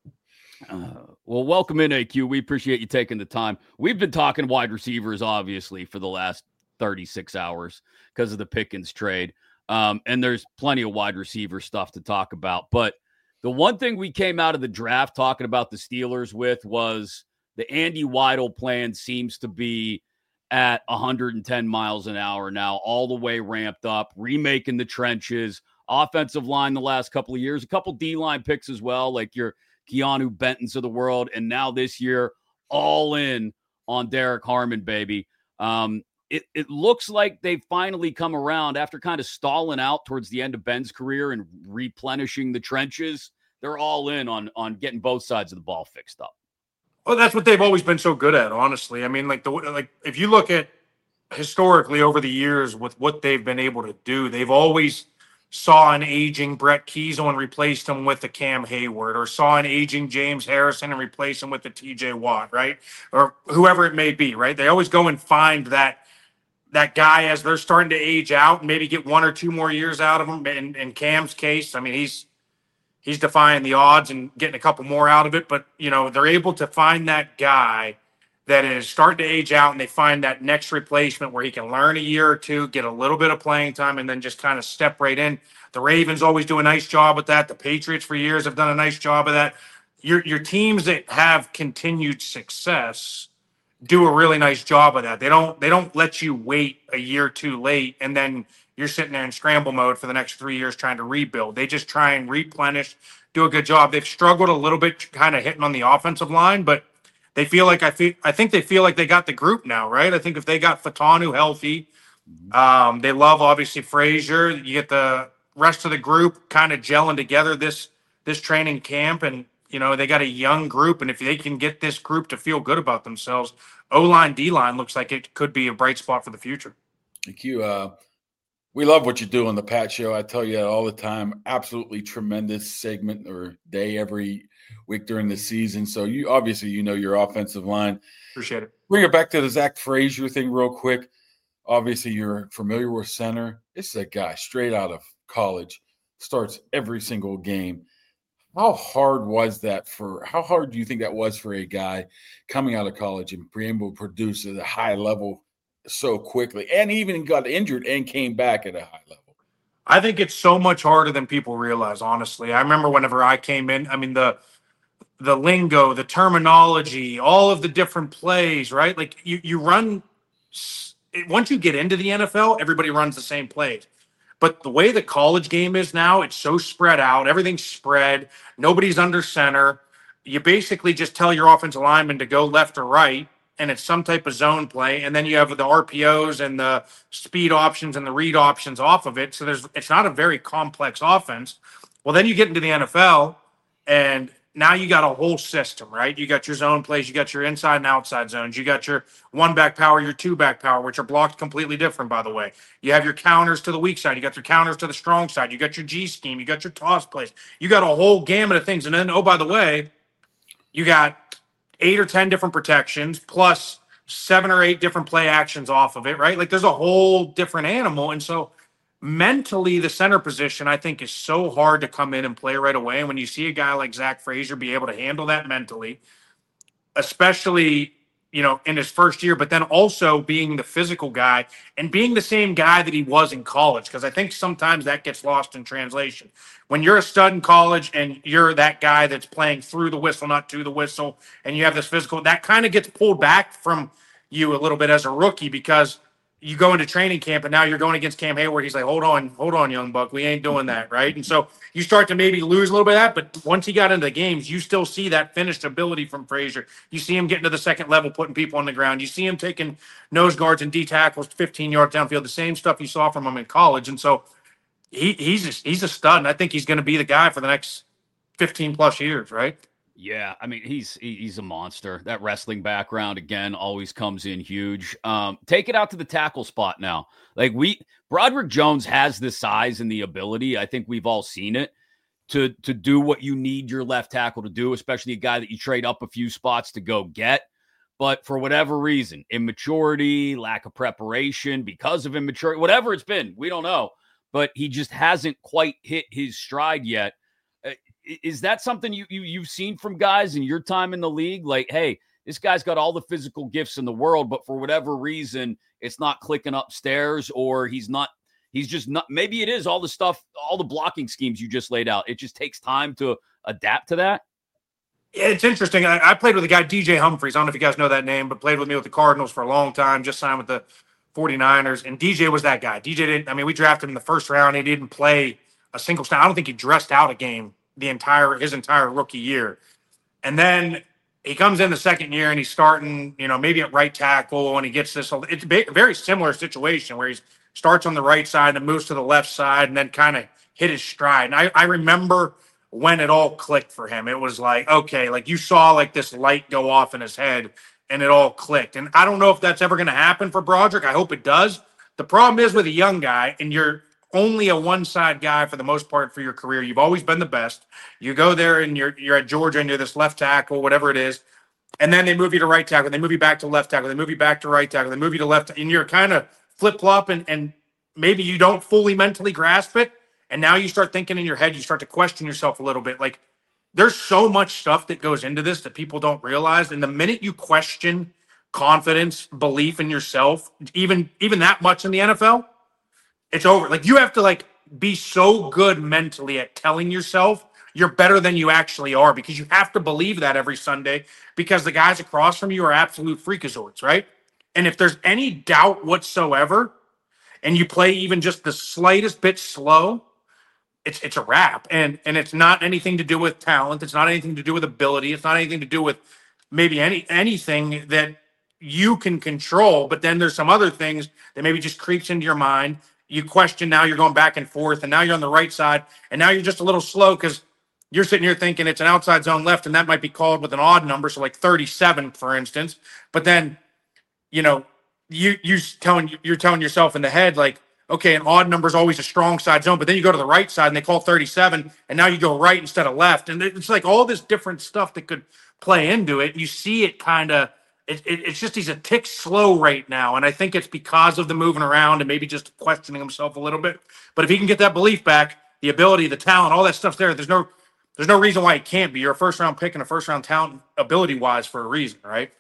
Well, welcome in, AQ. We appreciate you taking the time. We've been talking wide receivers, obviously, for the last 36 hours because of the Pickens trade. And there's plenty of wide receiver stuff to talk about. But the one thing we came out of the draft talking about the Steelers with was the Andy Weidl plan seems to be at 110 miles an hour now, all the way ramped up, remaking the trenches, offensive line the last couple of years, a couple D-line picks as well, like your Keanu Bentons of the world, and now this year, all in on Derek Harmon, baby. It looks like they've finally come around after kind of stalling out towards the end of Ben's career and replenishing the trenches. They're all in on getting both sides of the ball fixed up. Well, that's what they've always been so good at, honestly. I mean, like if you look at historically over the years with what they've been able to do, they've always saw an aging Brett Keisel and replaced him with a Cam Hayward, or saw an aging James Harrison and replace him with the TJ Watt, right? Or whoever it may be, right? They always go and find that guy as they're starting to age out and maybe get 1 or 2 more years out of him. In Cam's case, I mean, he's defying the odds and getting a couple more out of it. But, they're able to find that guy that is starting to age out, and they find that next replacement where he can learn a year or two, get a little bit of playing time, and then just kind of step right in. The Ravens always do a nice job with that. The Patriots for years have done a nice job of that. Your teams that have continued success do a really nice job of that. They don't let you wait a year too late, and then you're sitting there in scramble mode for the next 3 years trying to rebuild. They just try and replenish, do a good job. They've struggled a little bit kind of hitting on the offensive line, but they feel like I think they feel like they got the group now, right? I think if they got Fatanu healthy, they love obviously Frazier. You get the rest of the group kind of gelling together this training camp, and they got a young group, and if they can get this group to feel good about themselves, O-line, D-line looks like it could be a bright spot for the future. Thank you. We love what you do on the Pat Show. I tell you that all the time. Absolutely tremendous segment or day every week during the season. So you obviously your offensive line. Appreciate it. Bring it back to the Zach Frazier thing real quick. Obviously, you're familiar with center. This is a guy straight out of college, starts every single game. How hard do you think that was for a guy coming out of college and being able to produce at a high level so quickly, and even got injured and came back at a high level? I think it's so much harder than people realize, honestly. I remember whenever I came in, I mean, the lingo, the terminology, all of the different plays, right? Like you run, once you get into the NFL, everybody runs the same plays. But the way the college game is now, it's so spread out. Everything's spread. Nobody's under center. You basically just tell your offensive lineman to go left or right, and it's some type of zone play. And then you have the RPOs and the speed options and the read options off of it. So it's not a very complex offense. Well, then you get into the NFL, and now you got a whole system, right? You got your zone plays, you got your inside and outside zones, you got your 1-back power, your 2-back power, which are blocked completely different, by the way. You have your counters to the weak side, you got your counters to the strong side, you got your G scheme, you got your toss plays, you got a whole gamut of things. And then, oh, by the way, you got 8 or 10 different protections plus 7 or 8 different play actions off of it, right? Like there's a whole different animal. And so mentally, the center position, I think, is so hard to come in and play right away. And when you see a guy like Zach Frazier be able to handle that mentally, especially, in his first year, but then also being the physical guy and being the same guy that he was in college, because I think sometimes that gets lost in translation. When you're a stud in college and you're that guy that's playing through the whistle, not to the whistle, and you have this physical, that kind of gets pulled back from you a little bit as a rookie, because you go into training camp and now you're going against Cam Hayward. He's like, hold on, young buck. We ain't doing that, right? And so you start to maybe lose a little bit of that, but once he got into the games, you still see that finished ability from Frazier. You see him getting to the second level, putting people on the ground. You see him taking nose guards and D tackles 15 yards downfield, the same stuff you saw from him in college. And so he's a stud, and I think he's going to be the guy for the next 15 plus years, right? Yeah, I mean, he's a monster. That wrestling background, again, always comes in huge. Take it out to the tackle spot now. Like, Broderick Jones has the size and the ability. I think we've all seen it to do what you need your left tackle to do, especially a guy that you trade up a few spots to go get. But for whatever reason, immaturity, lack of preparation, because of immaturity, whatever it's been, we don't know. But he just hasn't quite hit his stride yet. Is that something you've seen from guys in your time in the league? Like, hey, this guy's got all the physical gifts in the world, but for whatever reason, it's not clicking upstairs, or he's just not. Maybe it is all the stuff, all the blocking schemes you just laid out. It just takes time to adapt to that. Yeah, it's interesting. I played with a guy, DJ Humphries. I don't know if you guys know that name, but played with me with the Cardinals for a long time, just signed with the 49ers. And DJ was that guy. We drafted him in the first round. He didn't play a single snap. I don't think he dressed out a game his entire rookie year. And then he comes in the second year and he's starting, maybe at right tackle, and he gets this. It's a very similar situation where he starts on the right side and moves to the left side and then kind of hit his stride. And I remember when it all clicked for him. It was like, okay, like you saw like this light go off in his head and it all clicked. And I don't know if that's ever going to happen for Broderick. I hope it does. The problem is with a young guy, and you're only a one-side guy for the most part for your career. You've always been the best. You go there and you're at Georgia and you're this left tackle, whatever it is, and then they move you to right tackle. They move you back to left tackle. They move you back to right tackle. They move you to left, and you're kind of flip-flop, and maybe you don't fully mentally grasp it. And now you start thinking in your head, you start to question yourself a little bit. Like, there's so much stuff that goes into this that people don't realize. And the minute you question confidence, belief in yourself, even that much in the NFL, it's over. Like, you have to be so good mentally at telling yourself you're better than you actually are, because you have to believe that every Sunday, because the guys across from you are absolute freakazoids, right? And if there's any doubt whatsoever and you play even just the slightest bit slow, it's a wrap. And it's not anything to do with talent. It's not anything to do with ability. It's not anything to do with maybe anything that you can control. But then there's some other things that maybe just creeps into your mind. You question, now you're going back and forth, and now you're on the right side, and now you're just a little slow because you're sitting here thinking it's an outside zone left, and that might be called with an odd number, so like 37, for instance. But then, you're telling yourself in the head, like, okay, an odd number is always a strong side zone, but then you go to the right side and they call 37, and now you go right instead of left. And it's like all this different stuff that could play into it. You see it kind of, it's just he's a tick slow right now. And I think it's because of the moving around and maybe just questioning himself a little bit. But if he can get that belief back, the ability, the talent, all that stuff's there, there's no reason why it can't be. You're a first-round pick and a first-round talent ability-wise for a reason, right?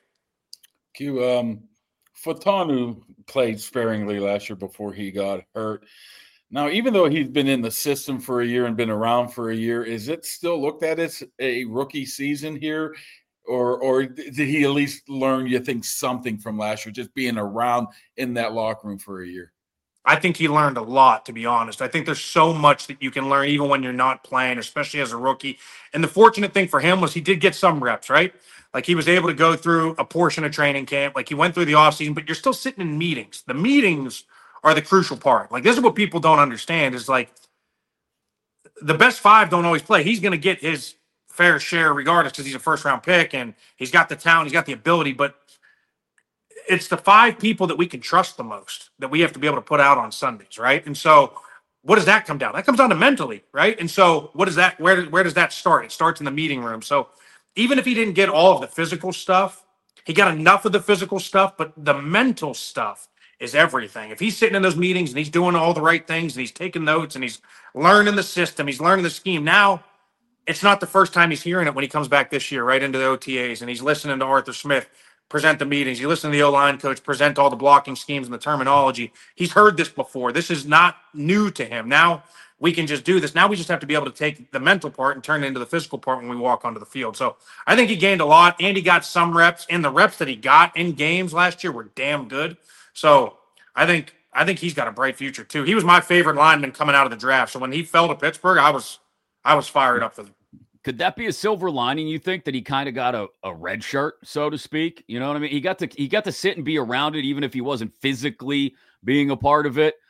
Fotonu played sparingly last year before he got hurt. Now, even though he's been in the system for a year and been around for a year, is it still looked at as a rookie season here? Or did he at least learn, you think, something from last year, just being around in that locker room for a year? I think he learned a lot, to be honest. I think there's so much that you can learn even when you're not playing, especially as a rookie. And the fortunate thing for him was he did get some reps, right? Like, he was able to go through a portion of training camp. Like, he went through the offseason, but you're still sitting in meetings. The meetings are the crucial part. Like, this is what people don't understand is, like, the best five don't always play. He's going to get his fair share regardless because he's a first-round pick and he's got the talent, he's got the ability, but it's the five people that we can trust the most that we have to be able to put out on Sundays, right? And so what does that come down? That comes down to mentally, right? And so what is that? Where does that start? It starts in the meeting room. So even if he didn't get all of the physical stuff, he got enough of the physical stuff, but the mental stuff is everything. If he's sitting in those meetings and he's doing all the right things and he's taking notes and he's learning the system, he's learning the scheme, now it's not the first time he's hearing it when he comes back this year, right into the OTAs, and he's listening to Arthur Smith present the meetings. You listen to the O-line coach present all the blocking schemes and the terminology. He's heard this before. This is not new to him. Now we can just do this. Now we just have to be able to take the mental part and turn it into the physical part when we walk onto the field. So I think he gained a lot, and he got some reps, and the reps that he got in games last year were damn good. So I think he's got a bright future too. He was my favorite lineman coming out of the draft. So when he fell to Pittsburgh, I was fired up for them. Could that be a silver lining, you think, that he kind of got a red shirt, so to speak? You know what I mean? He got to sit and be around it, even if he wasn't physically being a part of it.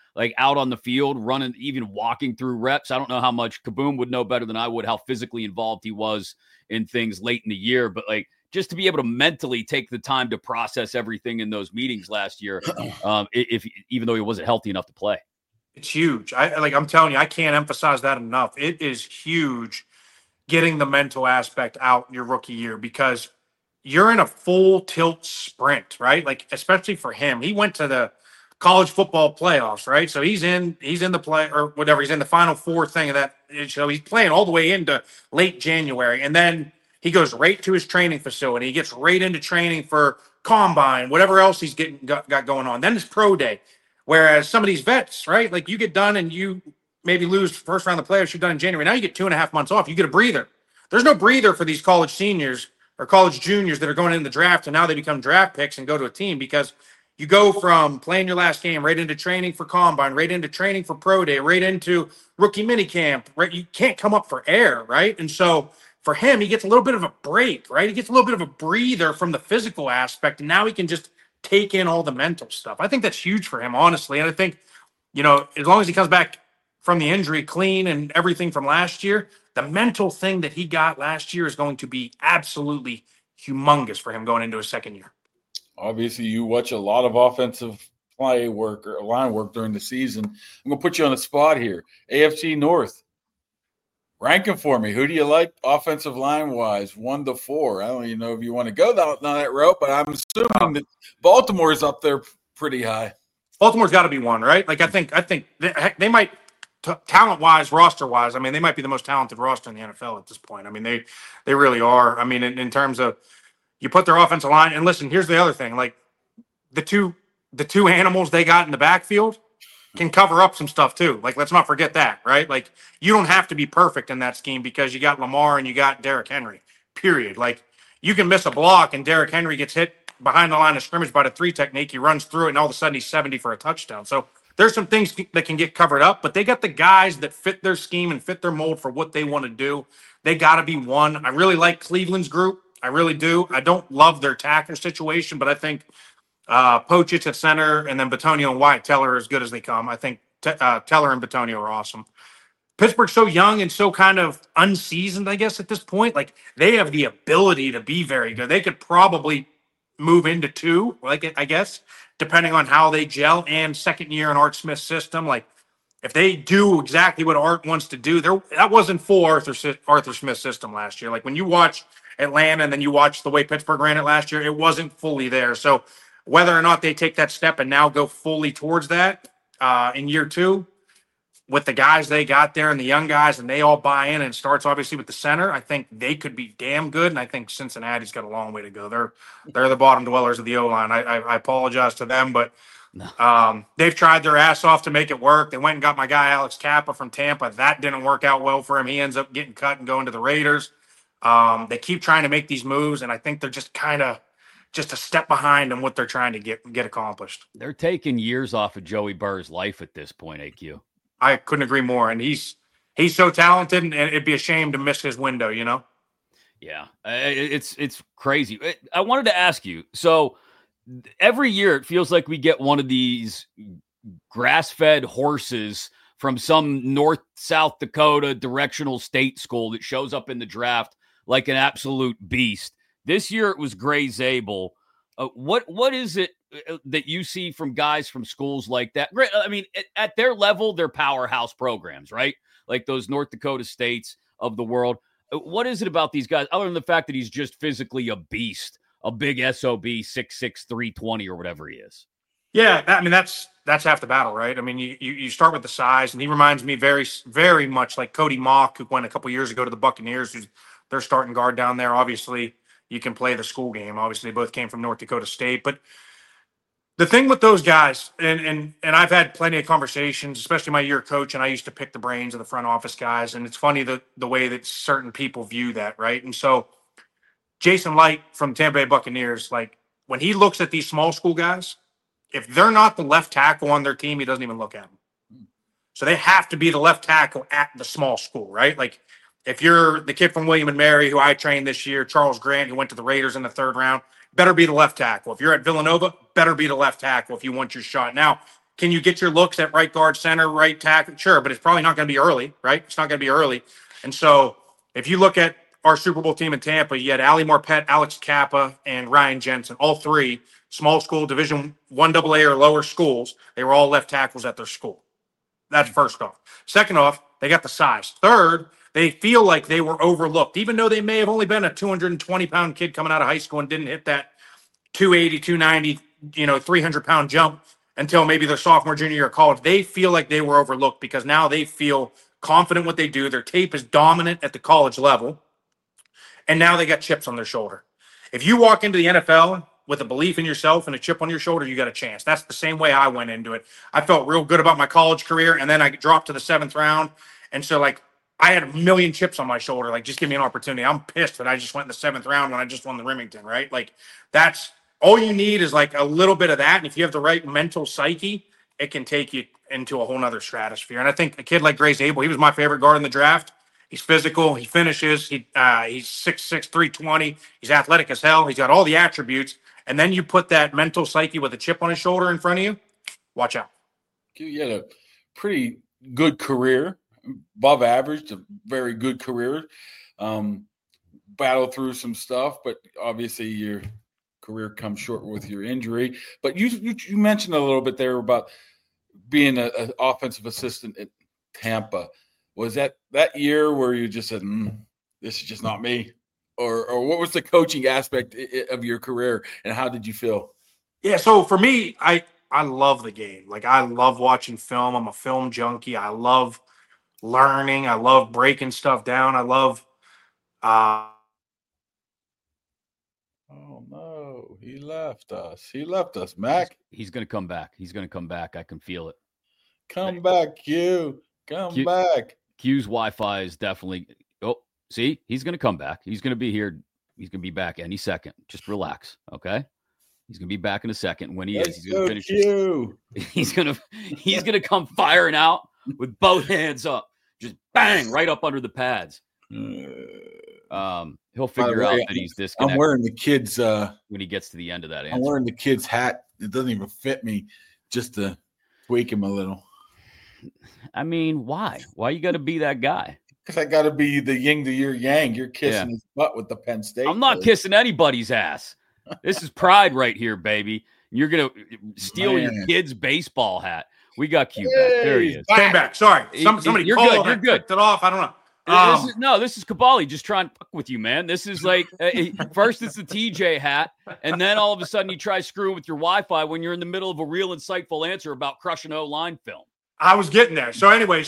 like out on the field, running, even walking through reps. I don't know how much Kaboom would know better than I would, how physically involved he was in things late in the year. But like, just to be able to mentally take the time to process everything in those meetings last year, even though he wasn't healthy enough to play. It's huge. I'm telling you, I can't emphasize that enough. It is huge getting the mental aspect out in your rookie year, because you're in a full tilt sprint, right? Like, especially for him, he went to the college football playoffs, right? So he's in the play or whatever. He's in the Final Four thing of that. So he's playing all the way into late January, and then he goes right to his training facility. He gets right into training for combine, whatever else he's got going on. Then it's pro day. Whereas some of these vets, right? Like, you get done and you maybe lose first round of the playoffs, you're done in January. Now you get 2.5 months off. You get a breather. There's no breather for these college seniors or college juniors that are going in the draft, and now they become draft picks and go to a team, because you go from playing your last game right into training for combine, right into training for pro day, right into rookie mini camp, right? You can't come up for air, right? And so for him, he gets a little bit of a break, right? He gets a little bit of a breather from the physical aspect, and now he can just take in all the mental stuff. I think that's huge for him, honestly. And I think, as long as he comes back from the injury clean and everything from last year, the mental thing that he got last year is going to be absolutely humongous for him going into his second year. Obviously, you watch a lot of offensive play work or line work during the season. I'm going to put you on the spot here. AFC North. Rank them for me. Who do you like offensive line-wise, 1 to 4? I don't even know if you want to go down that route, but I'm assuming that Baltimore's up there pretty high. Baltimore's got to be 1, right? Like, I think they might, talent-wise, roster-wise, I mean, they might be the most talented roster in the NFL at this point. I mean, they really are. I mean, in terms of, you put their offensive line, and listen, here's the other thing. Like, the two animals they got in the backfield can cover up some stuff too. Like, let's not forget that, right? Like, you don't have to be perfect in that scheme, because you got Lamar and you got Derrick Henry, period. Like, you can miss a block and Derrick Henry gets hit behind the line of scrimmage by the 3 technique. He runs through it, and all of a sudden he's 70 for a touchdown. So there's some things that can get covered up, but they got the guys that fit their scheme and fit their mold for what they want to do. They got to be 1. I really like Cleveland's group. I really do. I don't love their tackle situation, but I think Pochich at center, and then Bitonio and Wyatt Teller are as good as they come. I think Teller and Bitonio are awesome. Pittsburgh's so young and so kind of unseasoned, I guess, at this point. Like, they have the ability to be very good. They could probably move into 2, like, I guess, depending on how they gel, and second year in Art Smith's system. Like, if they do exactly what Art wants to do, that wasn't full Arthur Smith's system last year. Like, when you watch Atlanta and then you watch the way Pittsburgh ran it last year, it wasn't fully there. So whether or not they take that step and now go fully towards that in year 2, with the guys they got there and the young guys, and they all buy in, and it starts obviously with the center, I think they could be damn good. And I think Cincinnati's got a long way to go. They're the bottom dwellers of the O-line. I apologize to them, but they've tried their ass off to make it work. They went and got my guy Alex Kappa from Tampa. That didn't work out well for him. He ends up getting cut and going to the Raiders. They keep trying to make these moves, and I think they're just kind of just a step behind on what they're trying to get accomplished. They're taking years off of Joey Burr's life at this point, AQ. I couldn't agree more. And he's so talented, and it'd be a shame to miss his window, Yeah, it's crazy. I wanted to ask you, so every year it feels like we get one of these grass-fed horses from some South Dakota directional state school that shows up in the draft like an absolute beast. This year it was Gray Zabel. What is it that you see from guys from schools like that? I mean, at their level, they're powerhouse programs, right? Like those North Dakota states of the world. What is it about these guys, other than the fact that he's just physically a beast, a big SOB, 6'6", 320 or whatever he is? Yeah, I mean, that's half the battle, right? I mean, you start with the size, and he reminds me very, very much like Cody Mock, who went a couple years ago to the Buccaneers, who's their starting guard down there. Obviously, you can play the school game. Obviously, they both came from North Dakota State. But the thing with those guys, and I've had plenty of conversations, especially my year coach, and I used to pick the brains of the front office guys, and it's funny the way that certain people view that, right? And so Jason Light from Tampa Bay Buccaneers, like, when he looks at these small school guys, if they're not the left tackle on their team, he doesn't even look at them. So they have to be the left tackle at the small school, right? Like, if you're the kid from William and Mary, who I trained this year, Charles Grant, who went to the Raiders in the 3rd round, better be the left tackle. If you're at Villanova, better be the left tackle if you want your shot. Now, can you get your looks at right guard, center, right tackle? Sure, but it's probably not going to be early, right? It's not going to be early. And so if you look at our Super Bowl team in Tampa, you had Ali Marpet, Alex Kappa, and Ryan Jensen, all three small school, Division I AA or lower schools. They were all left tackles at their school. That's first off. Second off, they got the size. Third, they feel like they were overlooked, even though they may have only been a 220-pound kid coming out of high school and didn't hit that 280, 290, 300-pound jump until maybe their sophomore, junior year of college. They feel like they were overlooked because now they feel confident what they do. Their tape is dominant at the college level, and now they got chips on their shoulder. If you walk into the NFL with a belief in yourself and a chip on your shoulder, you got a chance. That's the same way I went into it. I felt real good about my college career, and then I dropped to the 7th round. And so, like, I had a million chips on my shoulder. Like, just give me an opportunity. I'm pissed that I just went in the 7th round when I just won the Remington, right? Like, that's all you need is like a little bit of that. And if you have the right mental psyche, it can take you into a whole nother stratosphere. And I think a kid like Grace Abel, he was my favorite guard in the draft. He's physical. He finishes. He's 6'6", 320. He's athletic as hell. He's got all the attributes. And then you put that mental psyche with a chip on his shoulder in front of you, watch out. You had a pretty good career, above average, a very good career. Battled through some stuff, but obviously your career comes short with your injury. But you mentioned a little bit there about being an offensive assistant at Tampa. Was that year where you just said, this is just not me? Or what was the coaching aspect of your career, and how did you feel? Yeah, so for me, I love the game. Like, I love watching film. I'm a film junkie. I love learning. I love breaking stuff down. I love Oh, no. He left us, Mac. He's going to come back. I can feel it. Come back, Q. Come back. Q's Wi-Fi is definitely – see, he's going to come back. He's going to be here. He's going to be back any second. Just relax, okay? He's going to be back in a second. When he is, he's going to finish. He's going to come firing out with both hands up, just bang right up under the pads. He'll figure out that he's disconnected. I'm wearing the kids when he gets to the end of that answer. I'm wearing the kid's hat. It doesn't even fit me, just to tweak him a little. I mean, why? Why you got to be that guy? Because I got to be the yin to your yang. You're kissing his butt with the Penn State. I'm not kissing anybody's ass. This is pride right here, baby. You're going to steal your kid's baseball hat. We got Q back. There he is. Came back. Sorry. Somebody you're called. You're good. It off. I don't know. This is Kabali just trying to fuck with you, man. This is like first it's the TJ hat, and then all of a sudden you try screwing with your Wi-Fi when you're in the middle of a real insightful answer about crushing O-line film. I was getting there. So anyway,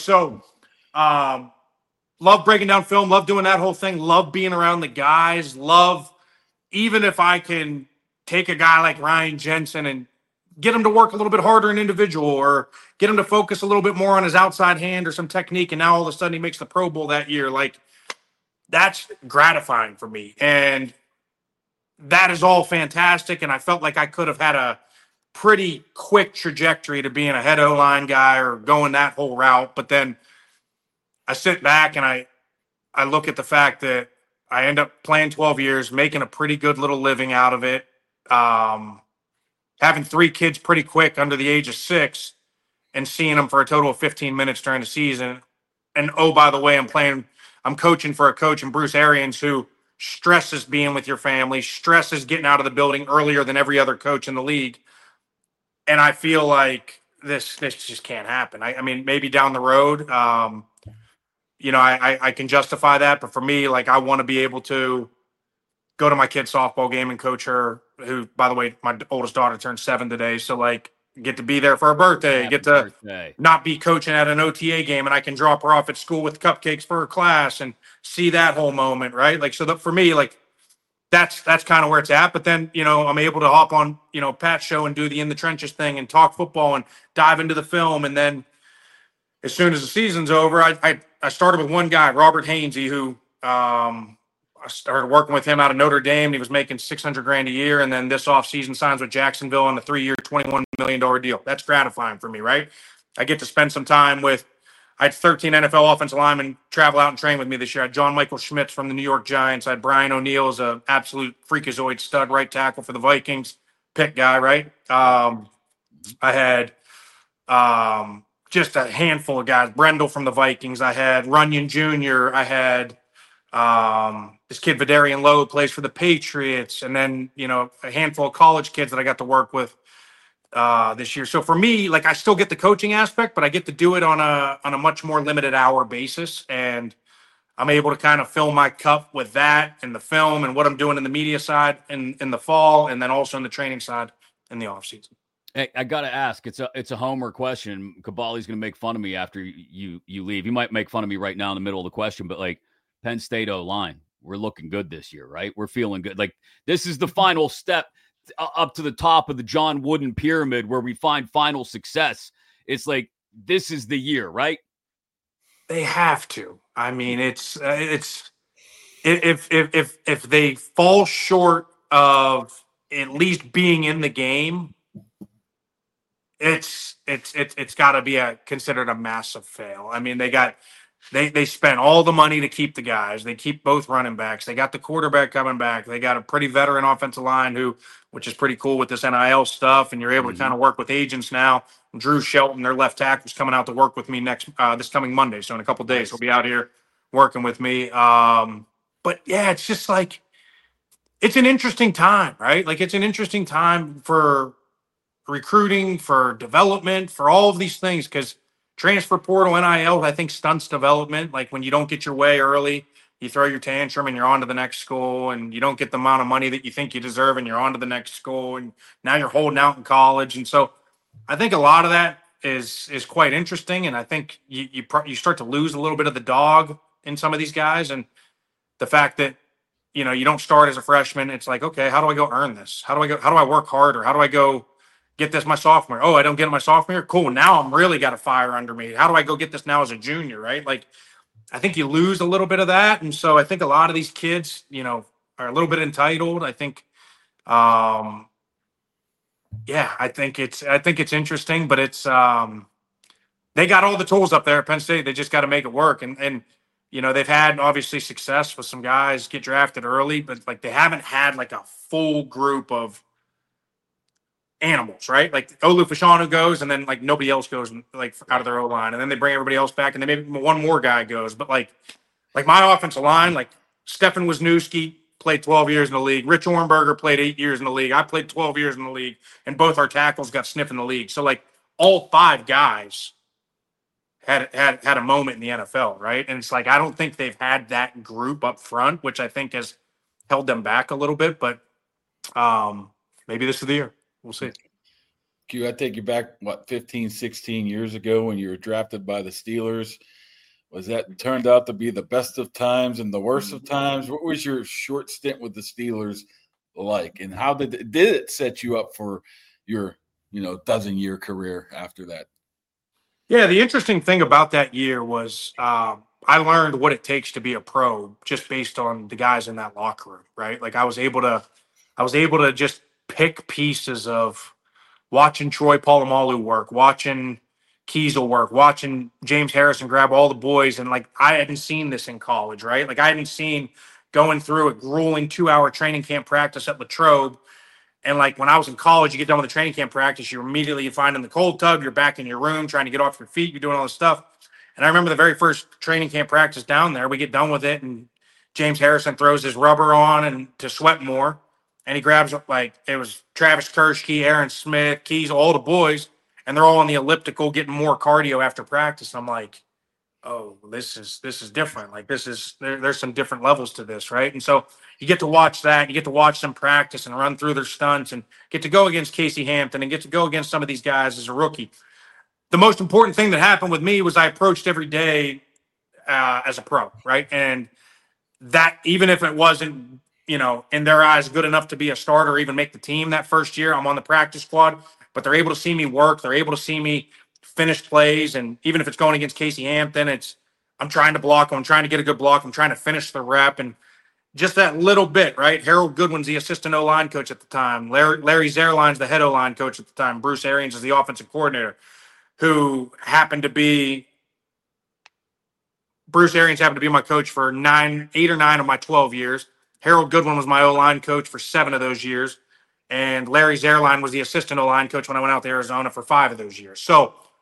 love breaking down film, love doing that whole thing, love being around the guys, love even if I can take a guy like Ryan Jensen and get him to work a little bit harder in individual or get him to focus a little bit more on his outside hand or some technique, and now all of a sudden he makes the Pro Bowl that year. Like, that's gratifying for me. And that is all fantastic, and I felt like I could have had a pretty quick trajectory to being a head O-line guy or going that whole route. But then I sit back and I look at the fact that I end up playing 12 years, making a pretty good little living out of it, having 3 kids pretty quick under the age of 6 and seeing them for a total of 15 minutes during the season. And, oh, by the way, I'm coaching for a coach in Bruce Arians who stresses being with your family, stresses getting out of the building earlier than every other coach in the league. And I feel like this just can't happen. I mean, maybe down the road, I can justify that. But for me, like, I want to be able to go to my kid's softball game and coach her, who, by the way, my oldest daughter turned 7 today. So, like, get to be there for her birthday, not be coaching at an OTA game, and I can drop her off at school with cupcakes for her class and see that whole moment, right? Like, so for me, like, that's kind of where it's at. But then, I'm able to hop on, Pat's show and do the In the Trenches thing and talk football and dive into the film. And then as soon as the season's over, I started with one guy, Robert Hainsey, who I started working with him out of Notre Dame. He was making $600,000 a year. And then this offseason signs with Jacksonville on a 3-year, $21 million deal. That's gratifying for me, right? I get to spend some time with I had 13 NFL offensive linemen travel out and train with me this year. I had John Michael Schmitz from the New York Giants. I had Brian O'Neill as an absolute freakazoid stud right tackle for the Vikings, pick guy, right? I had Just a handful of guys. Brendel from the Vikings. I had Runyon Jr. I had this kid Vidarian Lowe plays for the Patriots, and then a handful of college kids that I got to work with this year. So for me, like I still get the coaching aspect, but I get to do it on a much more limited hour basis, and I'm able to kind of fill my cup with that and the film and what I'm doing in the media side in the fall, and then also in the training side in the off season. Hey, I gotta ask. It's a homer question. Kabali's gonna make fun of me after you leave. You might make fun of me right now in the middle of the question, but like Penn State O-line, we're looking good this year, right? We're feeling good. Like this is the final step up to the top of the John Wooden pyramid where we find final success. It's like this is the year, right? They have to. I mean, it's if they fall short of at least being in the game, it's got to be considered a massive fail. I mean, they spent all the money to keep the guys. They keep both running backs. They got the quarterback coming back. They got a pretty veteran offensive line which is pretty cool with this NIL stuff. And you're able to kind of work with agents now. Drew Shelton, their left tackle, is coming out to work with me this coming Monday. So in a couple of days, he'll be out here working with me. But yeah, it's just like it's an interesting time, right? Like it's an interesting time for recruiting, for development, for all of these things, because transfer portal, NIL, I think stunts development. Like when you don't get your way early, you throw your tantrum and you're on to the next school, and you don't get the amount of money that you think you deserve and you're on to the next school, and now you're holding out in college. And so I think a lot of that is quite interesting. And I think you start to lose a little bit of the dog in some of these guys, and the fact that you don't start as a freshman. It's like, okay, how do I go earn this? How do I work harder? How do I go get this my sophomore? Oh, I don't get it my sophomore year? Cool. Now I'm really got a fire under me. How do I go get this now as a junior, right? Like, I think you lose a little bit of that. And so I think a lot of these kids, are a little bit entitled. I think, I think it's interesting, but it's, they got all the tools up there at Penn State. They just got to make it work. And they've had obviously success with some guys get drafted early, but like they haven't had like a full group of animals, right? Like Olu Fashanu goes, and then like nobody else goes like out of their O line, and then they bring everybody else back, and then maybe one more guy goes. But like my offensive line, like Stefan Wisniewski played 12 years in the league. Rich Ornberger played 8 years in the league. I played 12 years in the league, and both our tackles got sniffed in the league. So like all 5 guys had a moment in the NFL, right? And it's like I don't think they've had that group up front, which I think has held them back a little bit. But maybe this is the year. We'll see. Q, I take you back, 15, 16 years ago when you were drafted by the Steelers. Was that turned out to be the best of times and the worst of times? What was your short stint with the Steelers like? And how did it set you up for your, dozen-year career after that? Yeah, the interesting thing about that year was I learned what it takes to be a pro just based on the guys in that locker room, right? Like I was able to just pick pieces of watching Troy Polamalu work, watching Kiesel work, watching James Harrison grab all the boys. And like, I hadn't seen this in college, right? Like I hadn't seen going through a grueling 2-hour training camp practice at Latrobe. And like when I was in college, you get done with the training camp practice, you find in the cold tub, you're back in your room trying to get off your feet, you're doing all this stuff. And I remember the very first training camp practice down there, we get done with it, and James Harrison throws his rubber on and to sweat more. And he grabs, like, it was Travis Kershke, Aaron Smith, Keys, all the boys, and they're all on the elliptical getting more cardio after practice. I'm like, oh, this is different. Like, there's some different levels to this, right? And so you get to watch that. You get to watch them practice and run through their stunts and get to go against Casey Hampton and get to go against some of these guys as a rookie. The most important thing that happened with me was I approached every day as a pro, right? And that, even if it wasn't, in their eyes, good enough to be a starter or even make the team that first year, I'm on the practice squad, but they're able to see me work. They're able to see me finish plays. And even if it's going against Casey Hampton, I'm trying to block. I'm trying to get a good block. I'm trying to finish the rep. And just that little bit, right? Harold Goodwin's the assistant O-line coach at the time. Larry Zerline's the head O-line coach at the time. Bruce Arians is the offensive coordinator, Bruce Arians happened to be my coach for 8 or 9 of my 12 years. Harold Goodwin was my O-line coach for 7 of those years. And Larry Zerline was the assistant O-line coach when I went out to Arizona for 5 of those years. So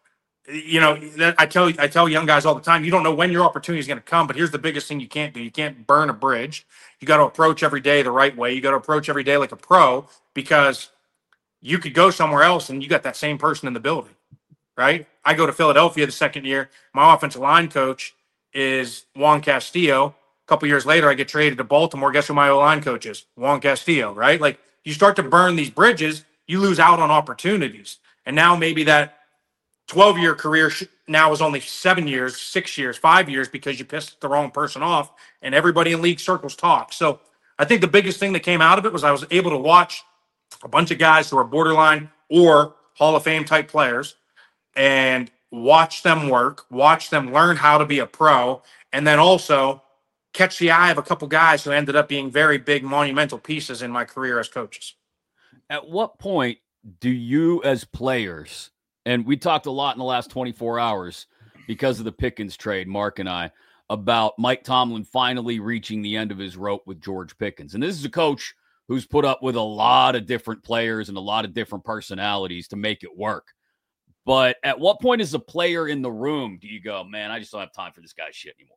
I tell young guys all the time, you don't know when your opportunity is going to come, but here's the biggest thing you can't do. You can't burn a bridge. You got to approach every day the right way. You got to approach every day like a pro, because you could go somewhere else and you got that same person in the building, right? I go to Philadelphia the second year. My offensive line coach is Juan Castillo. A couple years later, I get traded to Baltimore. Guess who my O-line coach is? Juan Castillo, right? Like, you start to burn these bridges, you lose out on opportunities. And now maybe that 12-year career now is only 7 years, 6 years, 5 years, because you pissed the wrong person off, and everybody in league circles talk. So I think the biggest thing that came out of it was I was able to watch a bunch of guys who are borderline or Hall of Fame type players and watch them work, watch them learn how to be a pro, and then also catch the eye of a couple guys who ended up being very big, monumental pieces in my career as coaches. At what point do you, as players, and we talked a lot in the last 24 hours because of the Pickens trade, Mark and I, about Mike Tomlin finally reaching the end of his rope with George Pickens. And this is a coach who's put up with a lot of different players and a lot of different personalities to make it work. But at what point as a player in the room do you go, man, I just don't have time for this guy's shit anymore?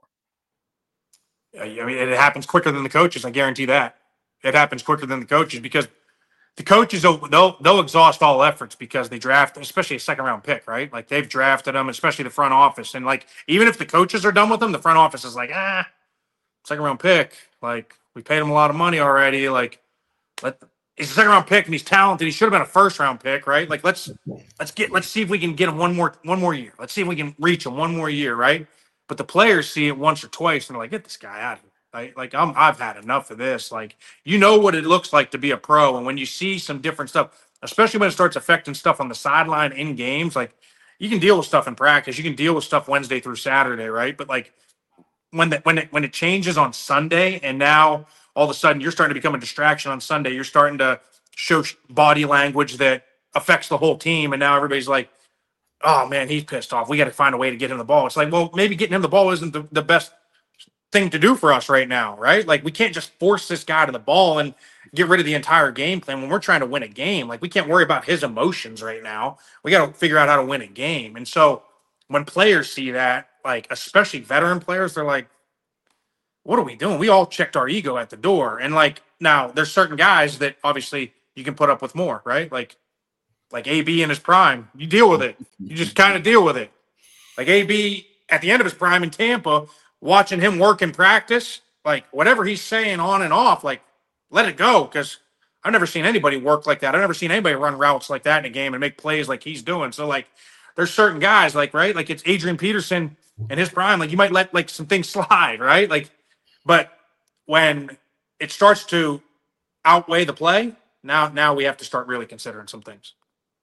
I mean, it happens quicker than the coaches. I guarantee that. It happens quicker than the coaches, because the coaches, they'll exhaust all efforts because they draft, especially a second-round pick, right? Like, they've drafted them, especially the front office. And, like, even if the coaches are done with them, the front office is like, second-round pick. Like, we paid him a lot of money already. Like, he's a second-round pick, and he's talented. He should have been a first-round pick, right? Like, let's see if we can get him one more year. Let's see if we can reach him one more year, right? But the players see it once or twice, and they're like, get this guy out of here. Like I've had enough of this. Like, you know what it looks like to be a pro, and when you see some different stuff, especially when it starts affecting stuff on the sideline in games, like, you can deal with stuff in practice, you can deal with stuff Wednesday through Saturday, right? But like when it changes on Sunday, and now all of a sudden you're starting to become a distraction on Sunday, you're starting to show body language that affects the whole team, and now everybody's like, oh man, he's pissed off. We got to find a way to get him the ball. It's like, well, maybe getting him the ball isn't the best thing to do for us right now, right? Like, we can't just force this guy to the ball and get rid of the entire game plan when we're trying to win a game. Like, we can't worry about his emotions right now. We got to figure out how to win a game. And so when players see that, like, especially veteran players, they're like, what are we doing? We all checked our ego at the door. And like, now there's certain guys that obviously you can put up with more, right? Like AB in his prime, you deal with it. You just kind of deal with it. Like AB at the end of his prime in Tampa, watching him work in practice, like, whatever he's saying on and off, like, let it go, because I've never seen anybody work like that. I've never seen anybody run routes like that in a game and make plays like he's doing. So, like, there's certain guys, like, right, like, it's Adrian Peterson in his prime. Like, you might let, like, some things slide, right? Like, but when it starts to outweigh the play, now we have to start really considering some things.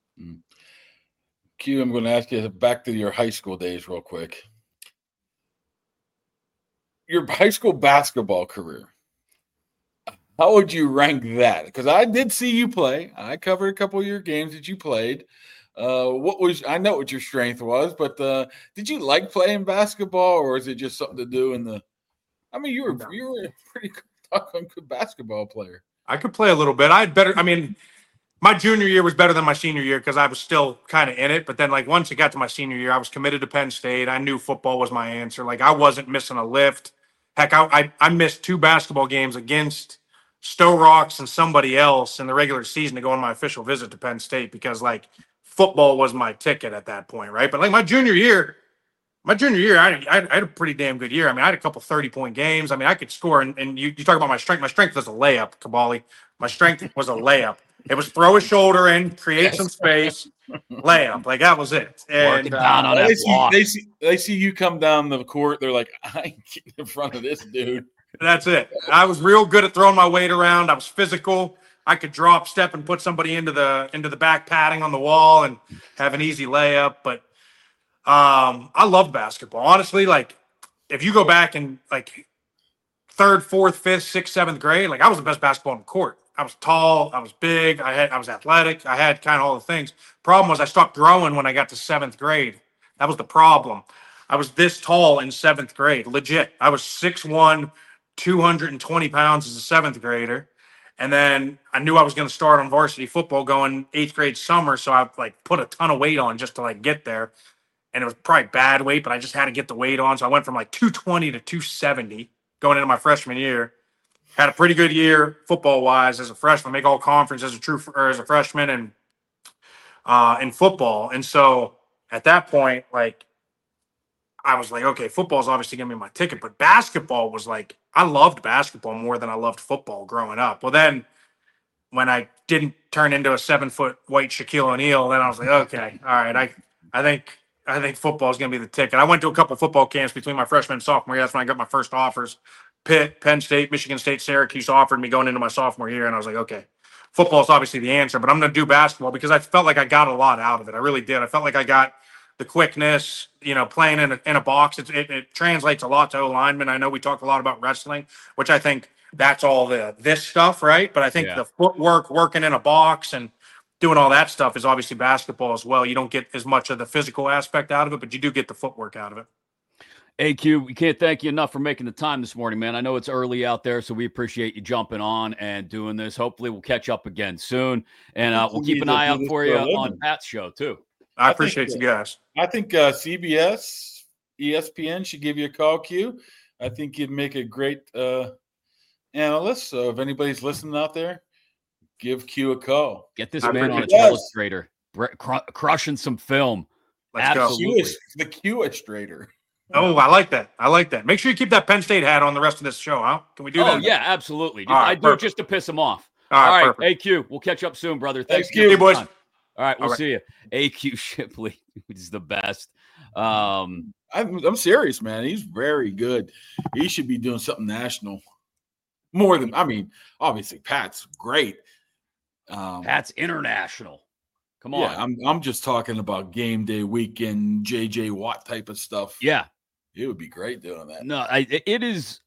Q, I'm going to ask you back to your high school days real quick. Your high school basketball career, how would you rank that? Because I did see you play. I covered a couple of your games that you played. I know what your strength was, but did you like playing basketball, or is it just something to do in the? I mean, you were a pretty good basketball player. I could play a little bit. My junior year was better than my senior year because I was still kind of in it. But then, like, once it got to my senior year, I was committed to Penn State. I knew football was my answer. Like, I wasn't missing a lift. Heck, I missed 2 basketball games against Stowe Rocks and somebody else in the regular season to go on my official visit to Penn State because, like, football was my ticket at that point, right? But, like, my junior year, I had a pretty damn good year. I mean, I had a couple 30-point games. I mean, I could score. And you talk about my strength. My strength was a layup, Kabali. My strength was a layup. It was throw a shoulder in, create some space, layup. Like, that was it. And down on that block. They see you come down the court. They're like, I ain't getting in front of this dude. That's it. I was real good at throwing my weight around. I was physical. I could drop, step, and put somebody into the back padding on the wall and have an easy layup. But I loved basketball. Honestly, like, if you go back and, like, 3rd, 4th, 5th, 6th, 7th grade, like, I was the best basketball on the court. I was tall. I was big. I was athletic. I had kind of all the things. Problem was I stopped growing when I got to 7th grade. That was the problem. I was this tall in 7th grade. Legit. I was 6'1", 220 pounds as a 7th grader. And then I knew I was going to start on varsity football going 8th grade summer. So I, like, put a ton of weight on just to, like, get there. and it was probably bad weight, but I just had to get the weight on. So I went from like 220 to 270 going into my freshman year. Had a pretty good year football wise as a freshman, make all conference as a freshman and in football. And so at that point, like I was like, okay, football is obviously gonna be my ticket, but basketball was like I loved basketball more than I loved football growing up. Well, then when I didn't turn into a 7-foot white Shaquille O'Neal, then I was like, okay, all right, I think football is going to be the ticket. I went to a couple football camps between my freshman and sophomore year. That's when I got my first offers. Pitt, Penn State, Michigan State, Syracuse offered me going into my sophomore year, and I was like, okay, football is obviously the answer, but I'm going to do basketball because I felt like I got a lot out of it. I really did. I felt like I got the quickness, playing in a box. It translates a lot to O-linemen. I know we talk a lot about wrestling, which I think that's all this stuff, right? But I think the footwork, working in a box and doing all that stuff is obviously basketball as well. You don't get as much of the physical aspect out of it, but you do get the footwork out of it. AQ, we can't thank you enough for making the time this morning, man. I know it's early out there, so we appreciate you jumping on and doing this. Hopefully we'll catch up again soon, and we'll keep an eye out for you on Pat's show, too. I appreciate you guys. I think CBS, ESPN should give you a call, Q. I think you'd make a great analyst. So if anybody's listening out there, give Q a call. Get this man on a Illustrator, crushing some film. Let's Absolutely. Go. The Q-istrator. Oh, I like that. Make sure you keep that Penn State hat on the rest of this show, huh? Can we do that? Oh, yeah, absolutely. I do it just to piss him off. All right, AQ, we'll catch up soon, brother. Thanks, Q, boys. All right, we'll see you. AQ Shipley is the best. I'm serious, man. He's very good. He should be doing something national. More than, obviously Pat's great. Pat's international. Come on. Yeah, I'm just talking about game day weekend, JJ Watt type of stuff. Yeah. It would be great doing that. No, it is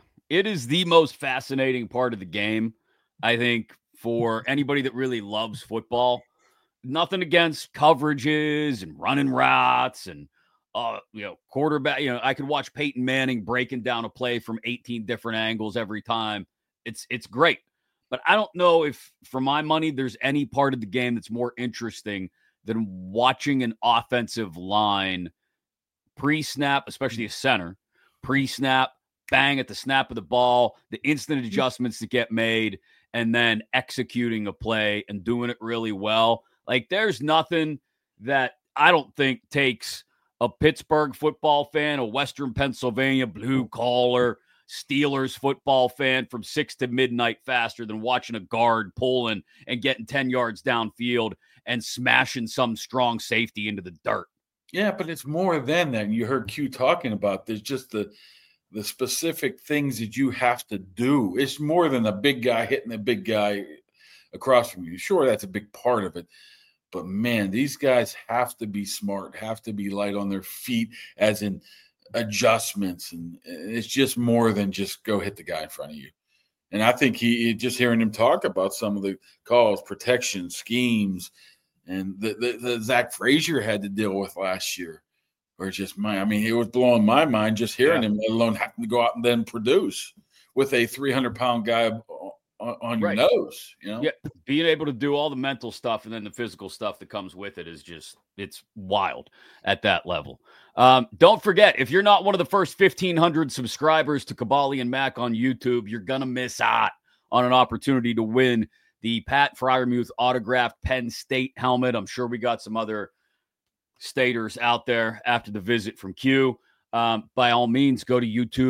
the most fascinating part of the game, I think, for anybody that really loves football. Nothing against coverages and running routes and quarterback. I could watch Peyton Manning breaking down a play from 18 different angles every time. It's great. But I don't know if, for my money, there's any part of the game that's more interesting than watching an offensive line pre-snap, especially a center, pre-snap, bang at the snap of the ball, the instant adjustments that get made, and then executing a play and doing it really well. Like, there's nothing that I don't think takes a Pittsburgh football fan, a Western Pennsylvania blue-collar Steelers football fan from 6 to midnight faster than watching a guard pulling and getting 10 yards downfield and smashing some strong safety into the dirt. Yeah, but it's more than that. You heard Q talking about there's just the specific things that you have to do. It's more than a big guy hitting a big guy across from you. Sure, that's a big part of it. But, man, these guys have to be smart, have to be light on their feet, as in adjustments. And it's just more than just go hit the guy in front of you. And I think just hearing him talk about some of the calls, protection, schemes, and the Zach Frazier had to deal with last year. Or just it was blowing my mind just hearing him, let alone having to go out and then produce with a 300-pound guy on your nose, Yeah, being able to do all the mental stuff and then the physical stuff that comes with it is just, it's wild at that level. Don't forget, if you're not one of the first 1,500 subscribers to Caballi and Mac on YouTube, you're going to miss out on an opportunity to win the Pat Freiermuth autographed Penn State helmet. I'm sure we got some other staters out there after the visit from Q. By all means, go to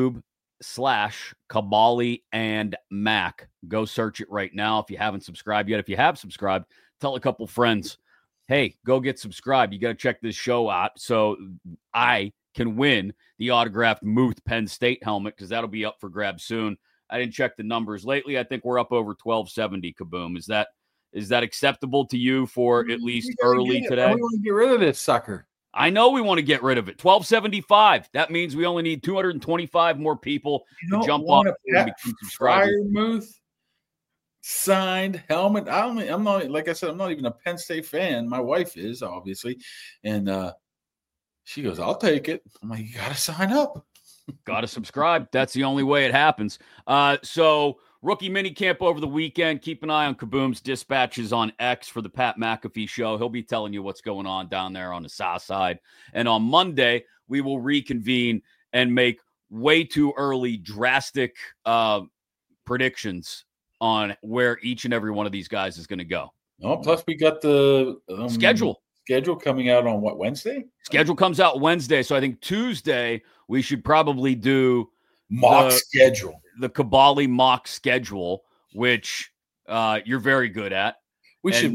YouTube/Caballi and Mac. Go search it right now if you haven't subscribed yet. If you have subscribed, tell a couple friends, hey, go get subscribed. You got to check this show out so I can win the autographed Muth Penn State helmet, because that'll be up for grabs soon. I didn't check the numbers lately. I think we're up over 1,270, Kaboom. Is that acceptable to you for at least early today? We want to get rid of this sucker. I know we want to get rid of it. 1,275. That means we only need 225 more people to jump up and become subscribers. Freiermuth signed helmet. I'm not, like I said, I'm not even a Penn State fan. My wife is, obviously, and she goes, "I'll take it." I'm like, "You got to sign up. Got to subscribe. That's the only way it happens." So Rookie minicamp over the weekend. Keep an eye on Kaboom's dispatches on X for the Pat McAfee show. He'll be telling you what's going on down there on the south side. And on Monday, we will reconvene and make way too early drastic predictions on where each and every one of these guys is going to go. Oh, plus we got the schedule coming out on what, Wednesday? Schedule comes out Wednesday. So I think Tuesday we should probably do schedule. The Kabali mock schedule, which you're very good at. We should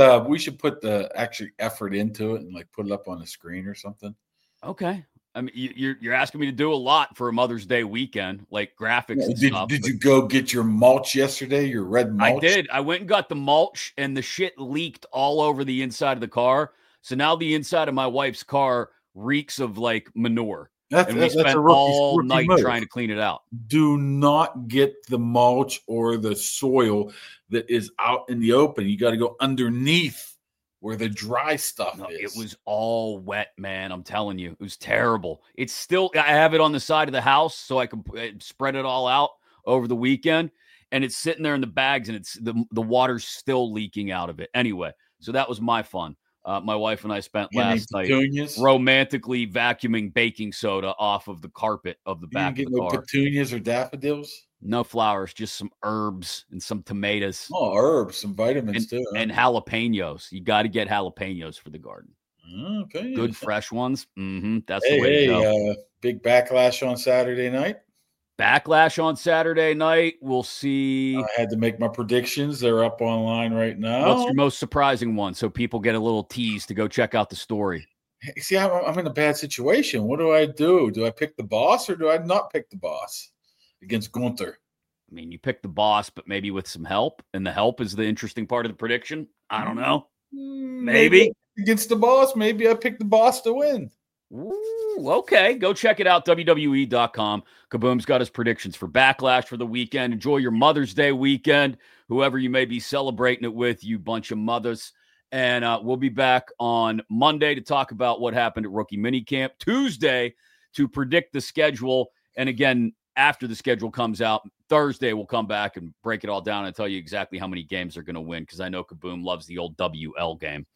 put the actual effort into it and like put it up on the screen or something. Okay. I mean, you're asking me to do a lot for a Mother's Day weekend, like graphics and stuff. Did you go get your mulch yesterday, your red mulch? I did. I went and got the mulch, and the shit leaked all over the inside of the car. So now the inside of my wife's car reeks of, like, manure. We spent all night trying to clean it out. Do not get the mulch or the soil that is out in the open. You got to go underneath where the dry stuff is. It was all wet, man. I'm telling you. It was terrible. It's still, I have it on the side of the house so I can spread it all out over the weekend. And it's sitting there in the bags and it's the water's still leaking out of it. Anyway, so that was my fun. My wife and I spent last night romantically vacuuming baking soda off of the carpet of the back of the car. No petunias or daffodils? No flowers, just some herbs and some tomatoes. Oh, herbs, some vitamins too. And jalapenos. You got to get jalapenos for the garden. Okay. Good fresh ones. That's the way to go. Big backlash on Saturday night. Backlash on Saturday night. We'll see. I had to make my predictions. They're up online right now. What's your most surprising one? So people get a little tease to go check out the story. See, I'm in a bad situation. What do I do? Do I pick the boss or do I not pick the boss against Gunther? I mean, you pick the boss, but maybe with some help. And the help is the interesting part of the prediction. I don't know. Maybe. Against the boss, maybe I pick the boss to win. Ooh, okay. Go check it out, WWE.com. Kaboom's got his predictions for Backlash for the weekend. Enjoy your Mother's Day weekend, whoever you may be celebrating it with, you bunch of mothers. And we'll be back on Monday to talk about what happened at Rookie Minicamp. Tuesday to predict the schedule. And again, after the schedule comes out, Thursday we'll come back and break it all down and tell you exactly how many games they're going to win, because I know Kaboom loves the old WL game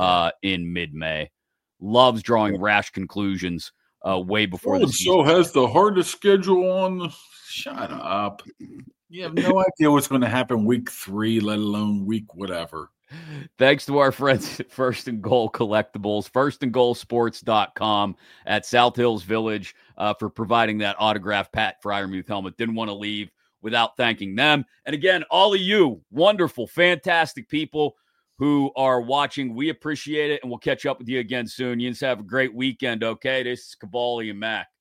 in mid-May. Loves drawing rash conclusions way before the season. So has the hardest schedule on the... Shut up. You have no idea what's going to happen week 3, let alone week whatever. Thanks to our friends at First and Goal Collectibles, firstandgoalsports.com at South Hills Village for providing that autographed Pat Freiermuth helmet. Didn't want to leave without thanking them. And again, all of you wonderful, fantastic people who are watching, we appreciate it, and we'll catch up with you again soon. You just have a great weekend, okay? This is Kabali and Mac.